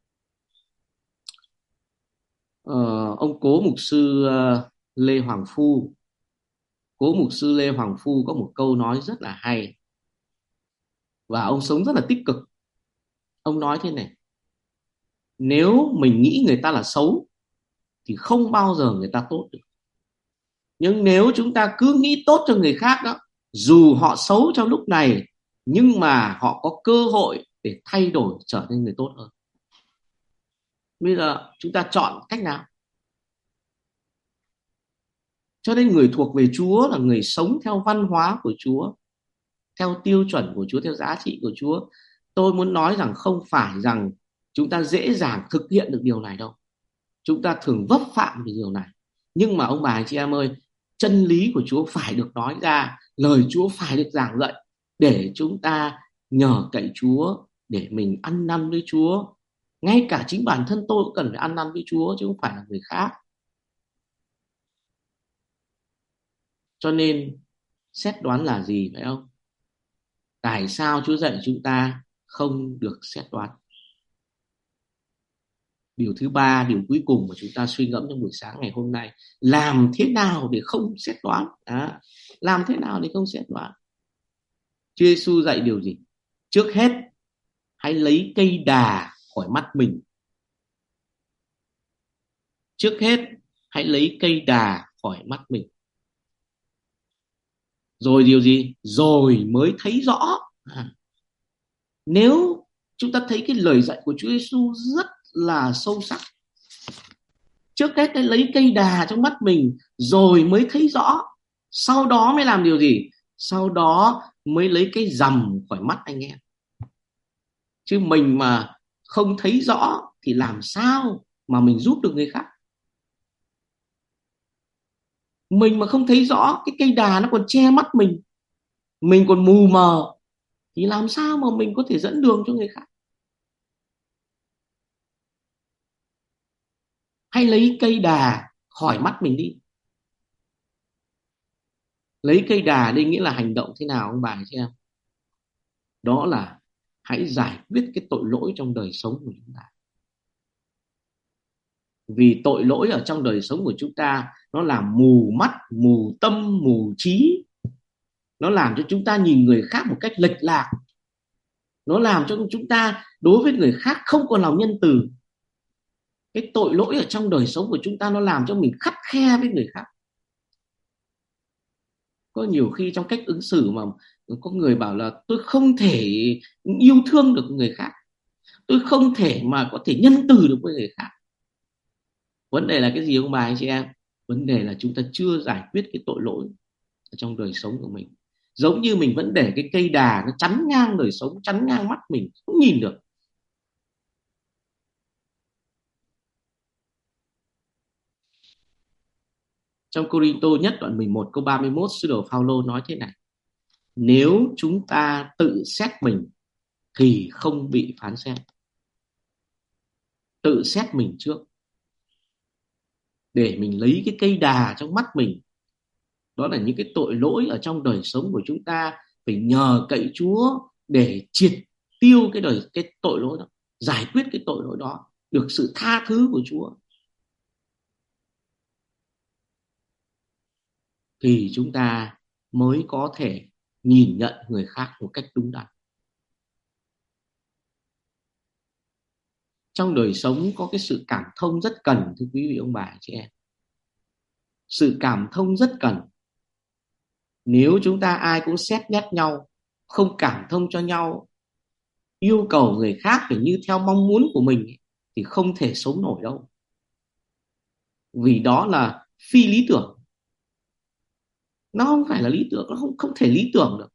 Ờ, ông cố mục sư uh, Lê Hoàng Phu, cố mục sư Lê Hoàng Phu có một câu nói rất là hay và ông sống rất là tích cực. Ông nói thế này: nếu mình nghĩ người ta là xấu thì không bao giờ người ta tốt được. Nhưng nếu chúng ta cứ nghĩ tốt cho người khác đó, dù họ xấu trong lúc này nhưng mà họ có cơ hội để thay đổi trở nên người tốt hơn. Bây giờ chúng ta chọn cách nào? Cho nên người thuộc về Chúa là người sống theo văn hóa của Chúa, theo tiêu chuẩn của Chúa, theo giá trị của Chúa. Tôi muốn nói rằng không phải rằng chúng ta dễ dàng thực hiện được điều này đâu. Chúng ta thường vấp phạm về điều này. Nhưng mà ông bà anh chị em ơi, chân lý của Chúa phải được nói ra, lời Chúa phải được giảng dạy để chúng ta nhờ cậy Chúa, để mình ăn năn với Chúa. Ngay cả chính bản thân tôi cũng cần phải ăn năn với Chúa chứ không phải là người khác. Cho nên xét đoán là gì phải không? Tại sao Chúa dạy chúng ta không được xét đoán? Điều thứ ba, điều cuối cùng mà chúng ta suy ngẫm trong buổi sáng ngày hôm nay, làm thế nào để không xét đoán? À, làm thế nào để không xét đoán? Chúa Giêsu dạy điều gì? Trước hết, hãy lấy cây đà khỏi mắt mình. Trước hết, hãy lấy cây đà khỏi mắt mình. Rồi điều gì? Rồi mới thấy rõ. À, nếu chúng ta thấy cái lời dạy của Chúa Giêsu rất là sâu sắc. Trước hết hãy lấy cây đà trong mắt mình rồi mới thấy rõ. Sau đó mới làm điều gì? sau đó mới lấy cái rằm khỏi mắt anh em. Chứ mình mà không thấy rõ thì làm sao mà mình giúp được người khác. Mình mà không thấy rõ, cái cây đà nó còn che mắt mình, mình còn mù mờ, thì làm sao mà mình có thể dẫn đường cho người khác. Hay lấy cây đà khỏi mắt mình đi. Lấy cây đà đây nghĩa là hành động thế nào ông bà chị em? Đó là hãy giải quyết cái tội lỗi trong đời sống của chúng ta. Vì tội lỗi ở trong đời sống của chúng ta nó làm mù mắt, mù tâm, mù trí. Nó làm cho chúng ta nhìn người khác một cách lệch lạc. Nó làm cho chúng ta đối với người khác không còn lòng nhân từ. Cái tội lỗi ở trong đời sống của chúng ta nó làm cho mình khắt khe với người khác. Có nhiều khi trong cách ứng xử mà có người bảo là tôi không thể yêu thương được người khác, tôi không thể mà có thể nhân từ được với người khác. Vấn đề là cái gì ông bà anh chị em? Vấn đề là chúng ta chưa giải quyết cái tội lỗi ở trong đời sống của mình. Giống như mình vẫn để cái cây đà nó chắn ngang đời sống, chắn ngang mắt mình, không nhìn được. Trong Cô-rin-tô nhất đoạn mười một câu ba mươi mốt, sứ đồ Phao-lô nói thế này: nếu chúng ta tự xét mình thì không bị phán xét. Tự xét mình trước, để mình lấy cái cây đà trong mắt mình. Đó là những cái tội lỗi ở trong đời sống của chúng ta, phải nhờ cậy Chúa để triệt tiêu cái đời cái tội lỗi đó, giải quyết cái tội lỗi đó, được sự tha thứ của Chúa, thì chúng ta mới có thể nhìn nhận người khác một cách đúng đắn. Trong đời sống có cái sự cảm thông rất cần, thưa quý vị ông bà chị em. Sự cảm thông rất cần. Nếu chúng ta ai cũng xét nét nhau, không cảm thông cho nhau, yêu cầu người khác phải như theo mong muốn của mình, thì không thể sống nổi đâu. Vì đó là phi lý tưởng. Nó không phải là lý tưởng, nó không, không thể lý tưởng được.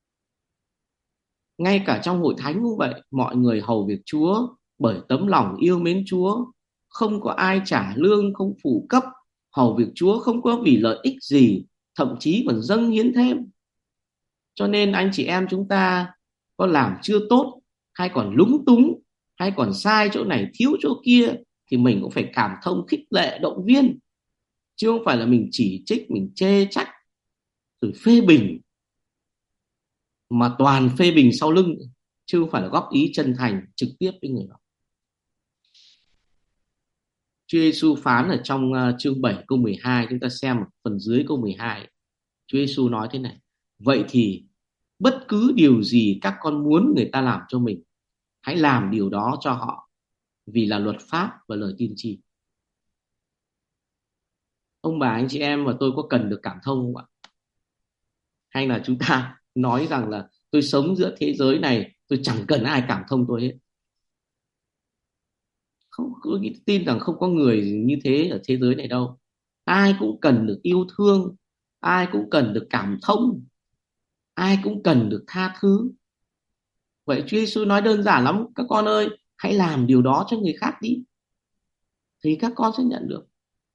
Ngay cả trong hội thánh cũng vậy, mọi người hầu việc Chúa bởi tấm lòng yêu mến Chúa, không có ai trả lương, không phụ cấp, hầu việc Chúa không có vì lợi ích gì, thậm chí còn dâng hiến thêm. Cho nên anh chị em chúng ta có làm chưa tốt, hay còn lúng túng, hay còn sai chỗ này thiếu chỗ kia, thì mình cũng phải cảm thông, khích lệ, động viên, chứ không phải là mình chỉ trích, mình chê trách rồi phê bình, mà toàn phê bình sau lưng, chứ không phải là góp ý chân thành trực tiếp với người đó. Chúa Giêsu phán ở trong uh, chương bảy câu mười hai, chúng ta xem phần dưới câu mười hai. Chúa Giêsu nói thế này: vậy thì bất cứ điều gì các con muốn người ta làm cho mình, hãy làm điều đó cho họ, vì là luật pháp và lời tiên tri. Ông bà anh chị em và tôi có cần được cảm thông không ạ? Hay là chúng ta nói rằng là tôi sống giữa thế giới này, tôi chẳng cần ai cảm thông tôi hết? Không, tôi tin rằng không có người như thế ở thế giới này đâu. Ai cũng cần được yêu thương, ai cũng cần được cảm thông, ai cũng cần được tha thứ. Vậy Chúa Giêsu nói đơn giản lắm: các con ơi, hãy làm điều đó cho người khác đi, thì các con sẽ nhận được.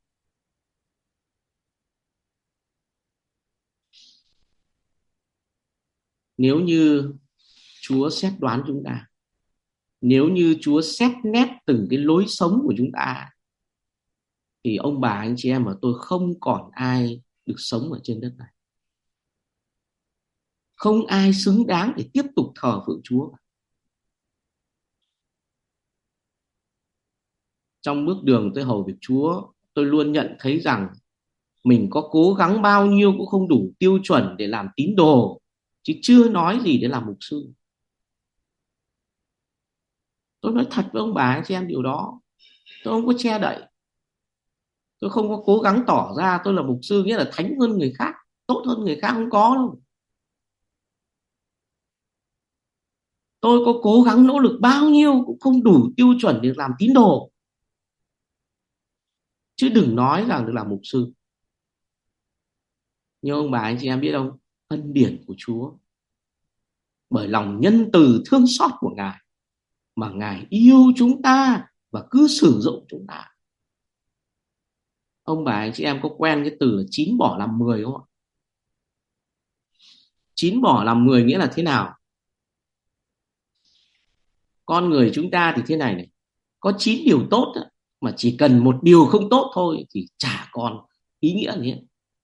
Nếu như Chúa xét đoán chúng ta, nếu như Chúa xét nét từng cái lối sống của chúng ta, thì ông bà anh chị em và tôi không còn ai được sống ở trên đất này. Không ai xứng đáng để tiếp tục thờ phượng Chúa. Trong bước đường tôi hầu việc Chúa, tôi luôn nhận thấy rằng mình có cố gắng bao nhiêu cũng không đủ tiêu chuẩn để làm tín đồ, chứ chưa nói gì để làm mục sư. Tôi nói thật với ông bà anh chị em điều đó. Tôi không có che đậy. Tôi không có cố gắng tỏ ra tôi là mục sư nghĩa là thánh hơn người khác, tốt hơn người khác, không có đâu. Tôi có cố gắng nỗ lực bao nhiêu cũng không đủ tiêu chuẩn để làm tín đồ, chứ đừng nói rằng được làm mục sư. Nhưng ông bà anh chị em biết không, ân điển của Chúa, bởi lòng nhân từ thương xót của Ngài mà Ngài yêu chúng ta và cứ sử dụng chúng ta. Ông bà anh chị em có quen cái từ là chín bỏ làm mười không ạ? Chín bỏ làm mười nghĩa là thế nào? Con người chúng ta thì thế này này, có chín điều tốt đó, mà chỉ cần một điều không tốt thôi thì chả còn ý nghĩa gì hết.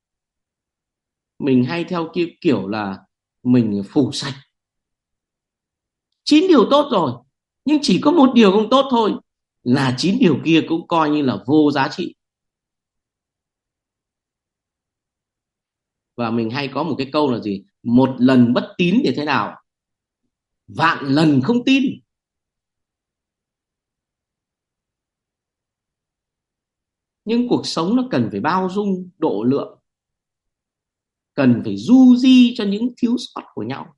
Mình hay theo kiểu, kiểu là mình phủ sạch chín điều tốt rồi, nhưng chỉ có một điều không tốt thôi là chín điều kia cũng coi như là vô giá trị. Và mình hay có một cái câu là gì? Một lần bất tín thì thế nào? Vạn lần không tin. Nhưng cuộc sống nó cần phải bao dung, độ lượng, cần phải du di cho những thiếu sót của nhau.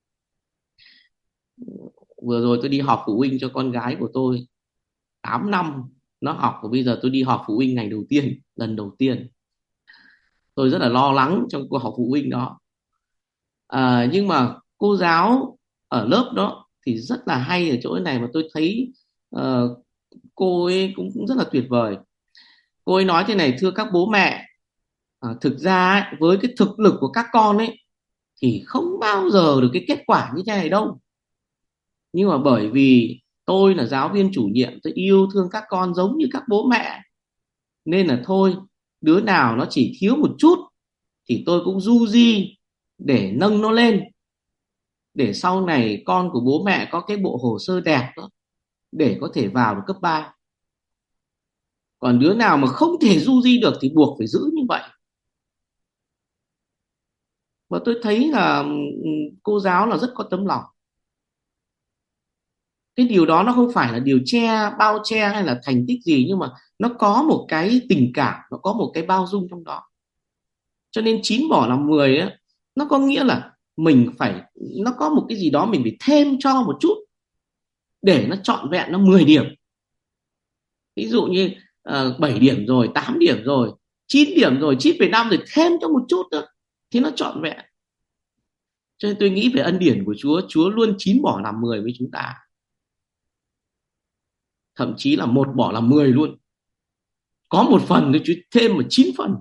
Vừa rồi tôi đi họp phụ huynh cho con gái của tôi, tám năm nó học, và bây giờ tôi đi họp phụ huynh ngày đầu tiên, lần đầu tiên. Tôi rất là lo lắng trong cuộc họp phụ huynh đó. À, nhưng mà cô giáo ở lớp đó thì rất là hay ở chỗ này, mà tôi thấy uh, cô ấy cũng, cũng rất là tuyệt vời. Cô ấy nói thế này: thưa các bố mẹ, à, thực ra ấy, với cái thực lực của các con ấy thì không bao giờ được cái kết quả như thế này đâu. Nhưng mà bởi vì tôi là giáo viên chủ nhiệm, tôi yêu thương các con giống như các bố mẹ, nên là thôi, đứa nào nó chỉ thiếu một chút thì tôi cũng du di để nâng nó lên, để sau này con của bố mẹ có cái bộ hồ sơ đẹp đó, để có thể vào được cấp ba. Còn đứa nào mà không thể du di được thì buộc phải giữ như vậy. Và tôi thấy là cô giáo là rất có tấm lòng. Cái điều đó nó không phải là điều che, bao che hay là thành tích gì, nhưng mà nó có một cái tình cảm, nó có một cái bao dung trong đó. Cho nên chín bỏ làm mười ấy, nó có nghĩa là mình phải, nó có một cái gì đó mình phải thêm cho một chút để nó trọn vẹn, nó mười điểm. Ví dụ như uh, bảy điểm rồi, tám điểm rồi, chín điểm rồi, chín phẩy năm rồi, thêm cho một chút nữa thì nó trọn vẹn. Cho nên tôi nghĩ về ân điển của Chúa, Chúa luôn chín bỏ làm mười với chúng ta. Thậm chí là một bỏ làm mười luôn. Có một phần thì Chúa thêm một chín phần.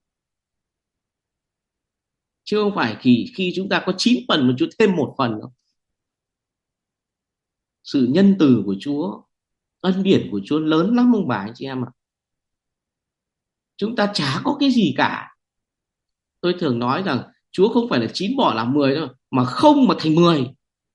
Chứ không phải khi, khi chúng ta có chín phần mà Chúa thêm một phần đâu. Sự nhân từ của Chúa, ân điển của Chúa lớn lắm ông bà anh chị em ạ. Chúng ta chả có cái gì cả. Tôi thường nói rằng Chúa không phải là chín bỏ làm mười đâu, mà không mà thành mười.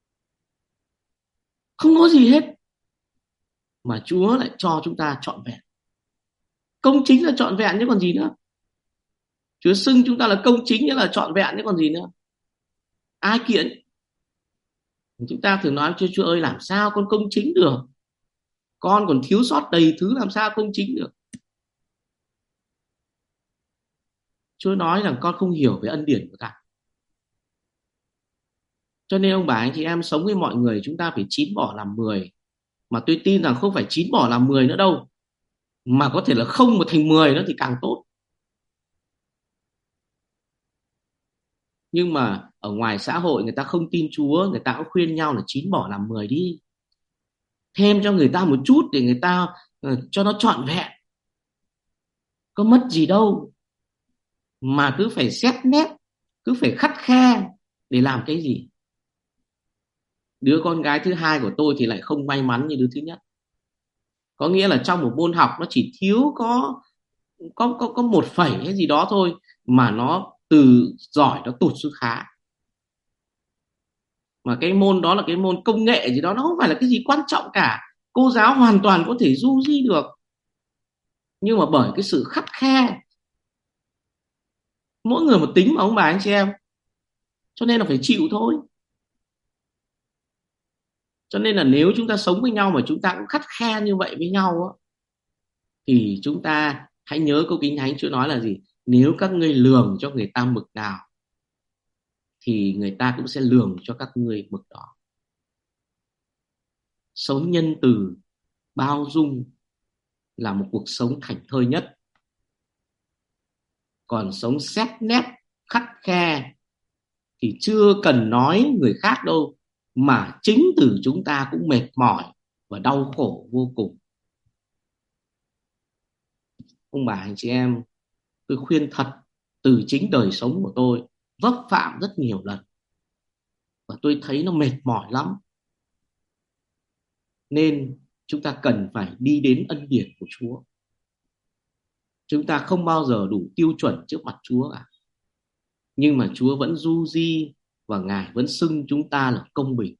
Không có gì hết, mà Chúa lại cho chúng ta trọn vẹn. Công chính là trọn vẹn chứ còn gì nữa. Chúa xưng chúng ta là công chính nghĩa là trọn vẹn chứ còn gì nữa. Ai kiện? Chúng ta thường nói: Chúa, Chúa ơi, làm sao con công chính được? Con còn thiếu sót đầy thứ, làm sao công chính được? Chúa nói rằng con không hiểu về ân điển của ta. Cho nên ông bà anh chị em sống với mọi người, chúng ta phải chín bỏ làm mười. Mà tôi tin rằng không phải chín bỏ làm mười nữa đâu, mà có thể là không mà thành mười nữa thì càng tốt. Nhưng mà ở ngoài xã hội người ta không tin Chúa, người ta cũng khuyên nhau là chín bỏ làm mười đi, thêm cho người ta một chút để người ta uh, cho nó trọn vẹn. Có mất gì đâu mà cứ phải xét nét, cứ phải khắt khe để làm cái gì. Đứa con gái thứ hai của tôi thì lại không may mắn như đứa thứ nhất. Có nghĩa là trong một môn học nó chỉ thiếu có có có có một phẩy hay gì đó thôi, mà nó từ giỏi nó tụt xuống khá. Mà cái môn đó là cái môn công nghệ gì đó, nó không phải là cái gì quan trọng cả, cô giáo hoàn toàn có thể du di được. Nhưng mà bởi cái sự khắt khe, mỗi người một tính mà ông bà anh chị em, cho nên là phải chịu thôi. Cho nên là nếu chúng ta sống với nhau mà chúng ta cũng khắt khe như vậy với nhau á, thì chúng ta hãy nhớ câu Kinh Thánh Chúa nói là gì? Nếu các ngươi lường cho người ta mực nào thì người ta cũng sẽ lường cho các ngươi mực đó. Sống nhân từ, bao dung là một cuộc sống thảnh thơi nhất. Còn sống xét nét, khắt khe thì chưa cần nói người khác đâu, mà chính từ chúng ta cũng mệt mỏi và đau khổ vô cùng. Ông bà anh chị em, tôi khuyên thật, từ chính đời sống của tôi vấp phạm rất nhiều lần và tôi thấy nó mệt mỏi lắm. Nên chúng ta cần phải đi đến ân điển của Chúa. Chúng ta không bao giờ đủ tiêu chuẩn trước mặt Chúa cả, nhưng mà Chúa vẫn du di và Ngài vẫn xưng chúng ta là công bình.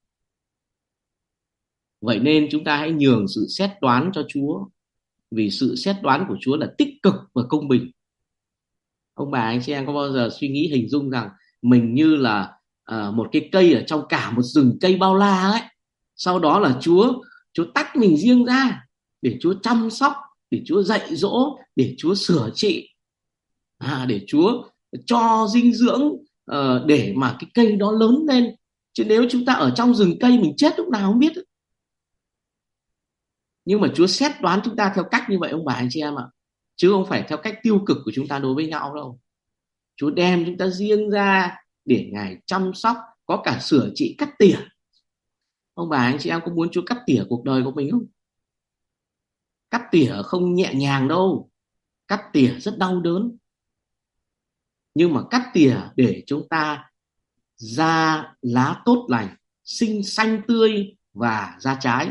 Vậy nên chúng ta hãy nhường sự xét đoán cho Chúa, vì sự xét đoán của Chúa là tích cực và công bình. Ông bà anh chị em có bao giờ suy nghĩ hình dung rằng mình như là uh, một cái cây ở trong cả một rừng cây bao la ấy, sau đó là Chúa Chúa tách mình riêng ra để Chúa chăm sóc, để Chúa dạy dỗ, để Chúa sửa trị, à, để Chúa cho dinh dưỡng uh, để mà cái cây đó lớn lên. Chứ nếu chúng ta ở trong rừng cây mình chết lúc nào không biết. Nhưng mà Chúa xét đoán chúng ta theo cách như vậy ông bà anh chị em ạ, chứ không phải theo cách tiêu cực của chúng ta đối với nhau đâu. Chúa đem chúng ta riêng ra để Ngài chăm sóc, có cả sửa trị, cắt tỉa. Ông bà anh chị em có muốn Chúa cắt tỉa cuộc đời của mình không? Cắt tỉa không nhẹ nhàng đâu, cắt tỉa rất đau đớn. Nhưng mà cắt tỉa để chúng ta ra lá tốt lành, xinh xanh tươi và ra trái.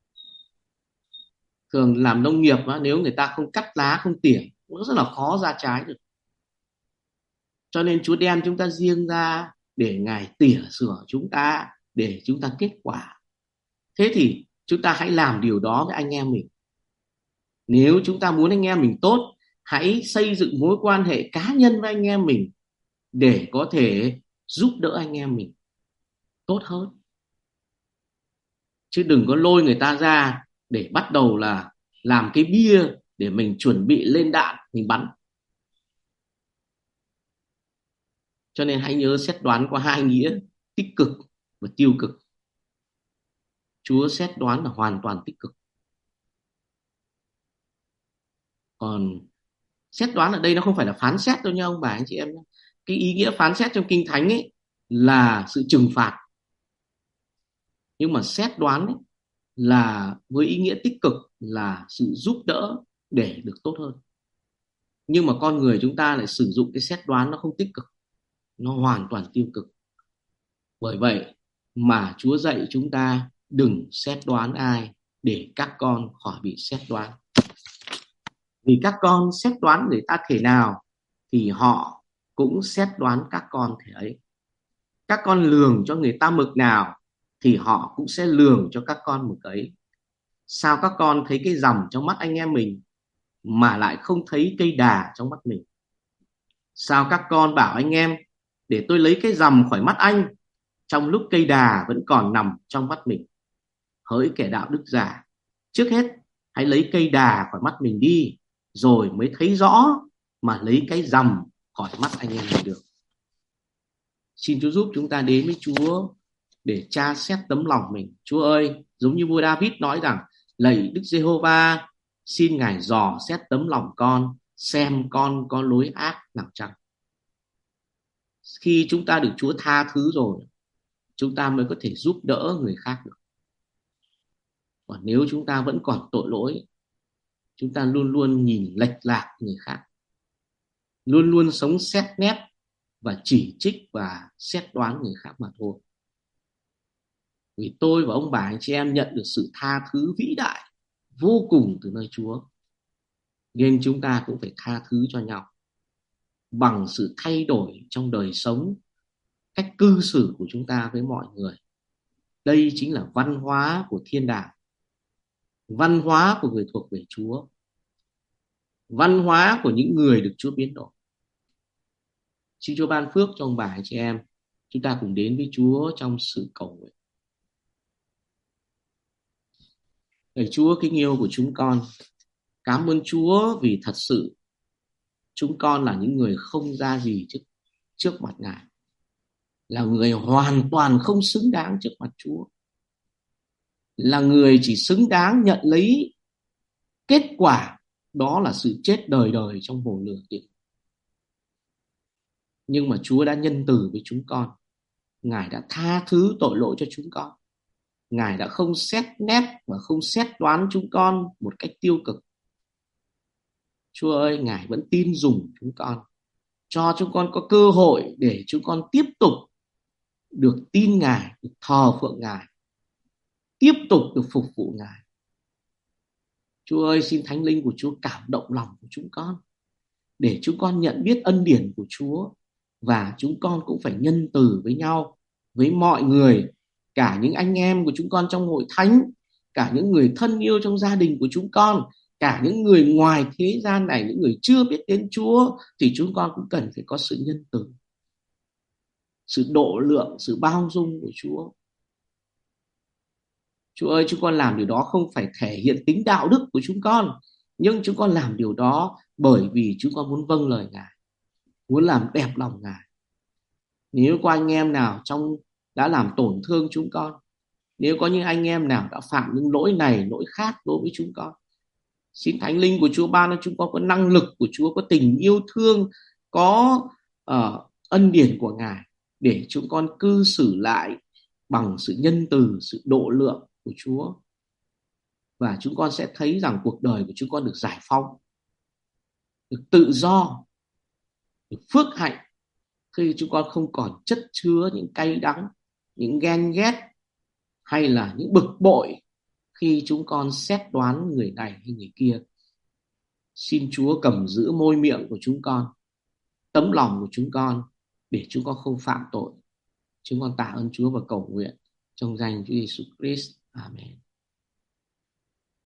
Thường làm nông nghiệp nếu người ta không cắt lá, không tỉa, nó rất là khó ra trái được. Cho nên Chúa đem chúng ta riêng ra để Ngài tỉa sửa chúng ta, để chúng ta kết quả. Thế thì chúng ta hãy làm điều đó với anh em mình. Nếu chúng ta muốn anh em mình tốt, hãy xây dựng mối quan hệ cá nhân với anh em mình để có thể giúp đỡ anh em mình tốt hơn. Chứ đừng có lôi người ta ra để bắt đầu là làm cái bia để mình chuẩn bị lên đạn, mình bắn. Cho nên hãy nhớ xét đoán có hai nghĩa, tích cực và tiêu cực. Chúa xét đoán là hoàn toàn tích cực. Còn xét đoán ở đây nó không phải là phán xét đâu nha ông bà anh chị em. Cái ý nghĩa phán xét trong Kinh Thánh ấy là sự trừng phạt. Nhưng mà xét đoán ấy là với ý nghĩa tích cực là sự giúp đỡ để được tốt hơn. Nhưng mà con người chúng ta lại sử dụng cái xét đoán nó không tích cực, nó hoàn toàn tiêu cực. Bởi vậy mà Chúa dạy chúng ta đừng xét đoán ai để các con khỏi bị xét đoán. Vì các con xét đoán người ta thể nào thì họ cũng xét đoán các con thể ấy. Các con lường cho người ta mực nào thì họ cũng sẽ lường cho các con mực ấy. Sao các con thấy cái rằm trong mắt anh em mình mà lại không thấy cây đà trong mắt mình? Sao các con bảo anh em để tôi lấy cái rằm khỏi mắt anh, trong lúc cây đà vẫn còn nằm trong mắt mình? Hỡi kẻ đạo đức giả, trước hết hãy lấy cây đà khỏi mắt mình đi, rồi mới thấy rõ mà lấy cái rằm khỏi mắt anh em mình được. Xin Chúa giúp chúng ta đến với Chúa để tra xét tấm lòng mình. Chúa ơi, giống như vua David nói rằng, lạy Đức Giê-hô-va, xin Ngài dò xét tấm lòng con, xem con có lối ác nào chăng. Khi chúng ta được Chúa tha thứ rồi, chúng ta mới có thể giúp đỡ người khác được. Còn nếu chúng ta vẫn còn tội lỗi, chúng ta luôn luôn nhìn lệch lạc người khác, luôn luôn sống xét nét và chỉ trích và xét đoán người khác mà thôi. Vì tôi và ông bà anh chị em nhận được sự tha thứ vĩ đại vô cùng từ nơi Chúa, nên chúng ta cũng phải tha thứ cho nhau bằng sự thay đổi trong đời sống, cách cư xử của chúng ta với mọi người. Đây chính là văn hóa của thiên đàng, văn hóa của người thuộc về Chúa, văn hóa của những người được Chúa biến đổi. Xin Chúa ban phước cho ông bà anh chị em. Chúng ta cùng đến với Chúa trong sự cầu nguyện. Lạy Chúa kính yêu của chúng con, cảm ơn Chúa vì thật sự chúng con là những người không ra gì trước, trước mặt Ngài, là người hoàn toàn không xứng đáng trước mặt Chúa, là người chỉ xứng đáng nhận lấy kết quả, đó là sự chết đời đời trong hồ lửa điện. Nhưng mà Chúa đã nhân từ với chúng con. Ngài đã tha thứ tội lỗi cho chúng con. Ngài đã không xét nét và không xét đoán chúng con một cách tiêu cực. Chúa ơi, Ngài vẫn tin dùng chúng con, cho chúng con có cơ hội để chúng con tiếp tục được tin Ngài, được thờ phượng Ngài, tiếp tục được phục vụ Ngài. Chúa ơi, xin Thánh Linh của Chúa cảm động lòng của chúng con, để chúng con nhận biết ân điển của Chúa, và chúng con cũng phải nhân từ với nhau, với mọi người, cả những anh em của chúng con trong hội thánh, cả những người thân yêu trong gia đình của chúng con, cả những người ngoài thế gian này, những người chưa biết đến Chúa, thì chúng con cũng cần phải có sự nhân từ, sự độ lượng, sự bao dung của Chúa. Chúa ơi, chúng con làm điều đó không phải thể hiện tính đạo đức của chúng con, nhưng chúng con làm điều đó bởi vì chúng con muốn vâng lời Ngài, muốn làm đẹp lòng Ngài. Nếu có anh em nào trong đã làm tổn thương chúng con, nếu có những anh em nào đã phạm những lỗi này lỗi khác đối với chúng con, xin Thánh Linh của Chúa ban cho chúng con có năng lực của Chúa, có tình yêu thương, có uh, ân điển của Ngài, để chúng con cư xử lại bằng sự nhân từ, sự độ lượng của Chúa. Và chúng con sẽ thấy rằng cuộc đời của chúng con được giải phóng, được tự do, được phước hạnh, khi chúng con không còn chất chứa những cay đắng, những ghen ghét, hay là những bực bội khi chúng con xét đoán người này hay người kia. Xin Chúa cầm giữ môi miệng của chúng con, tấm lòng của chúng con, để chúng con không phạm tội. Chúng con tạ ơn Chúa và cầu nguyện trong danh Chúa Giêsu Christ. Amen.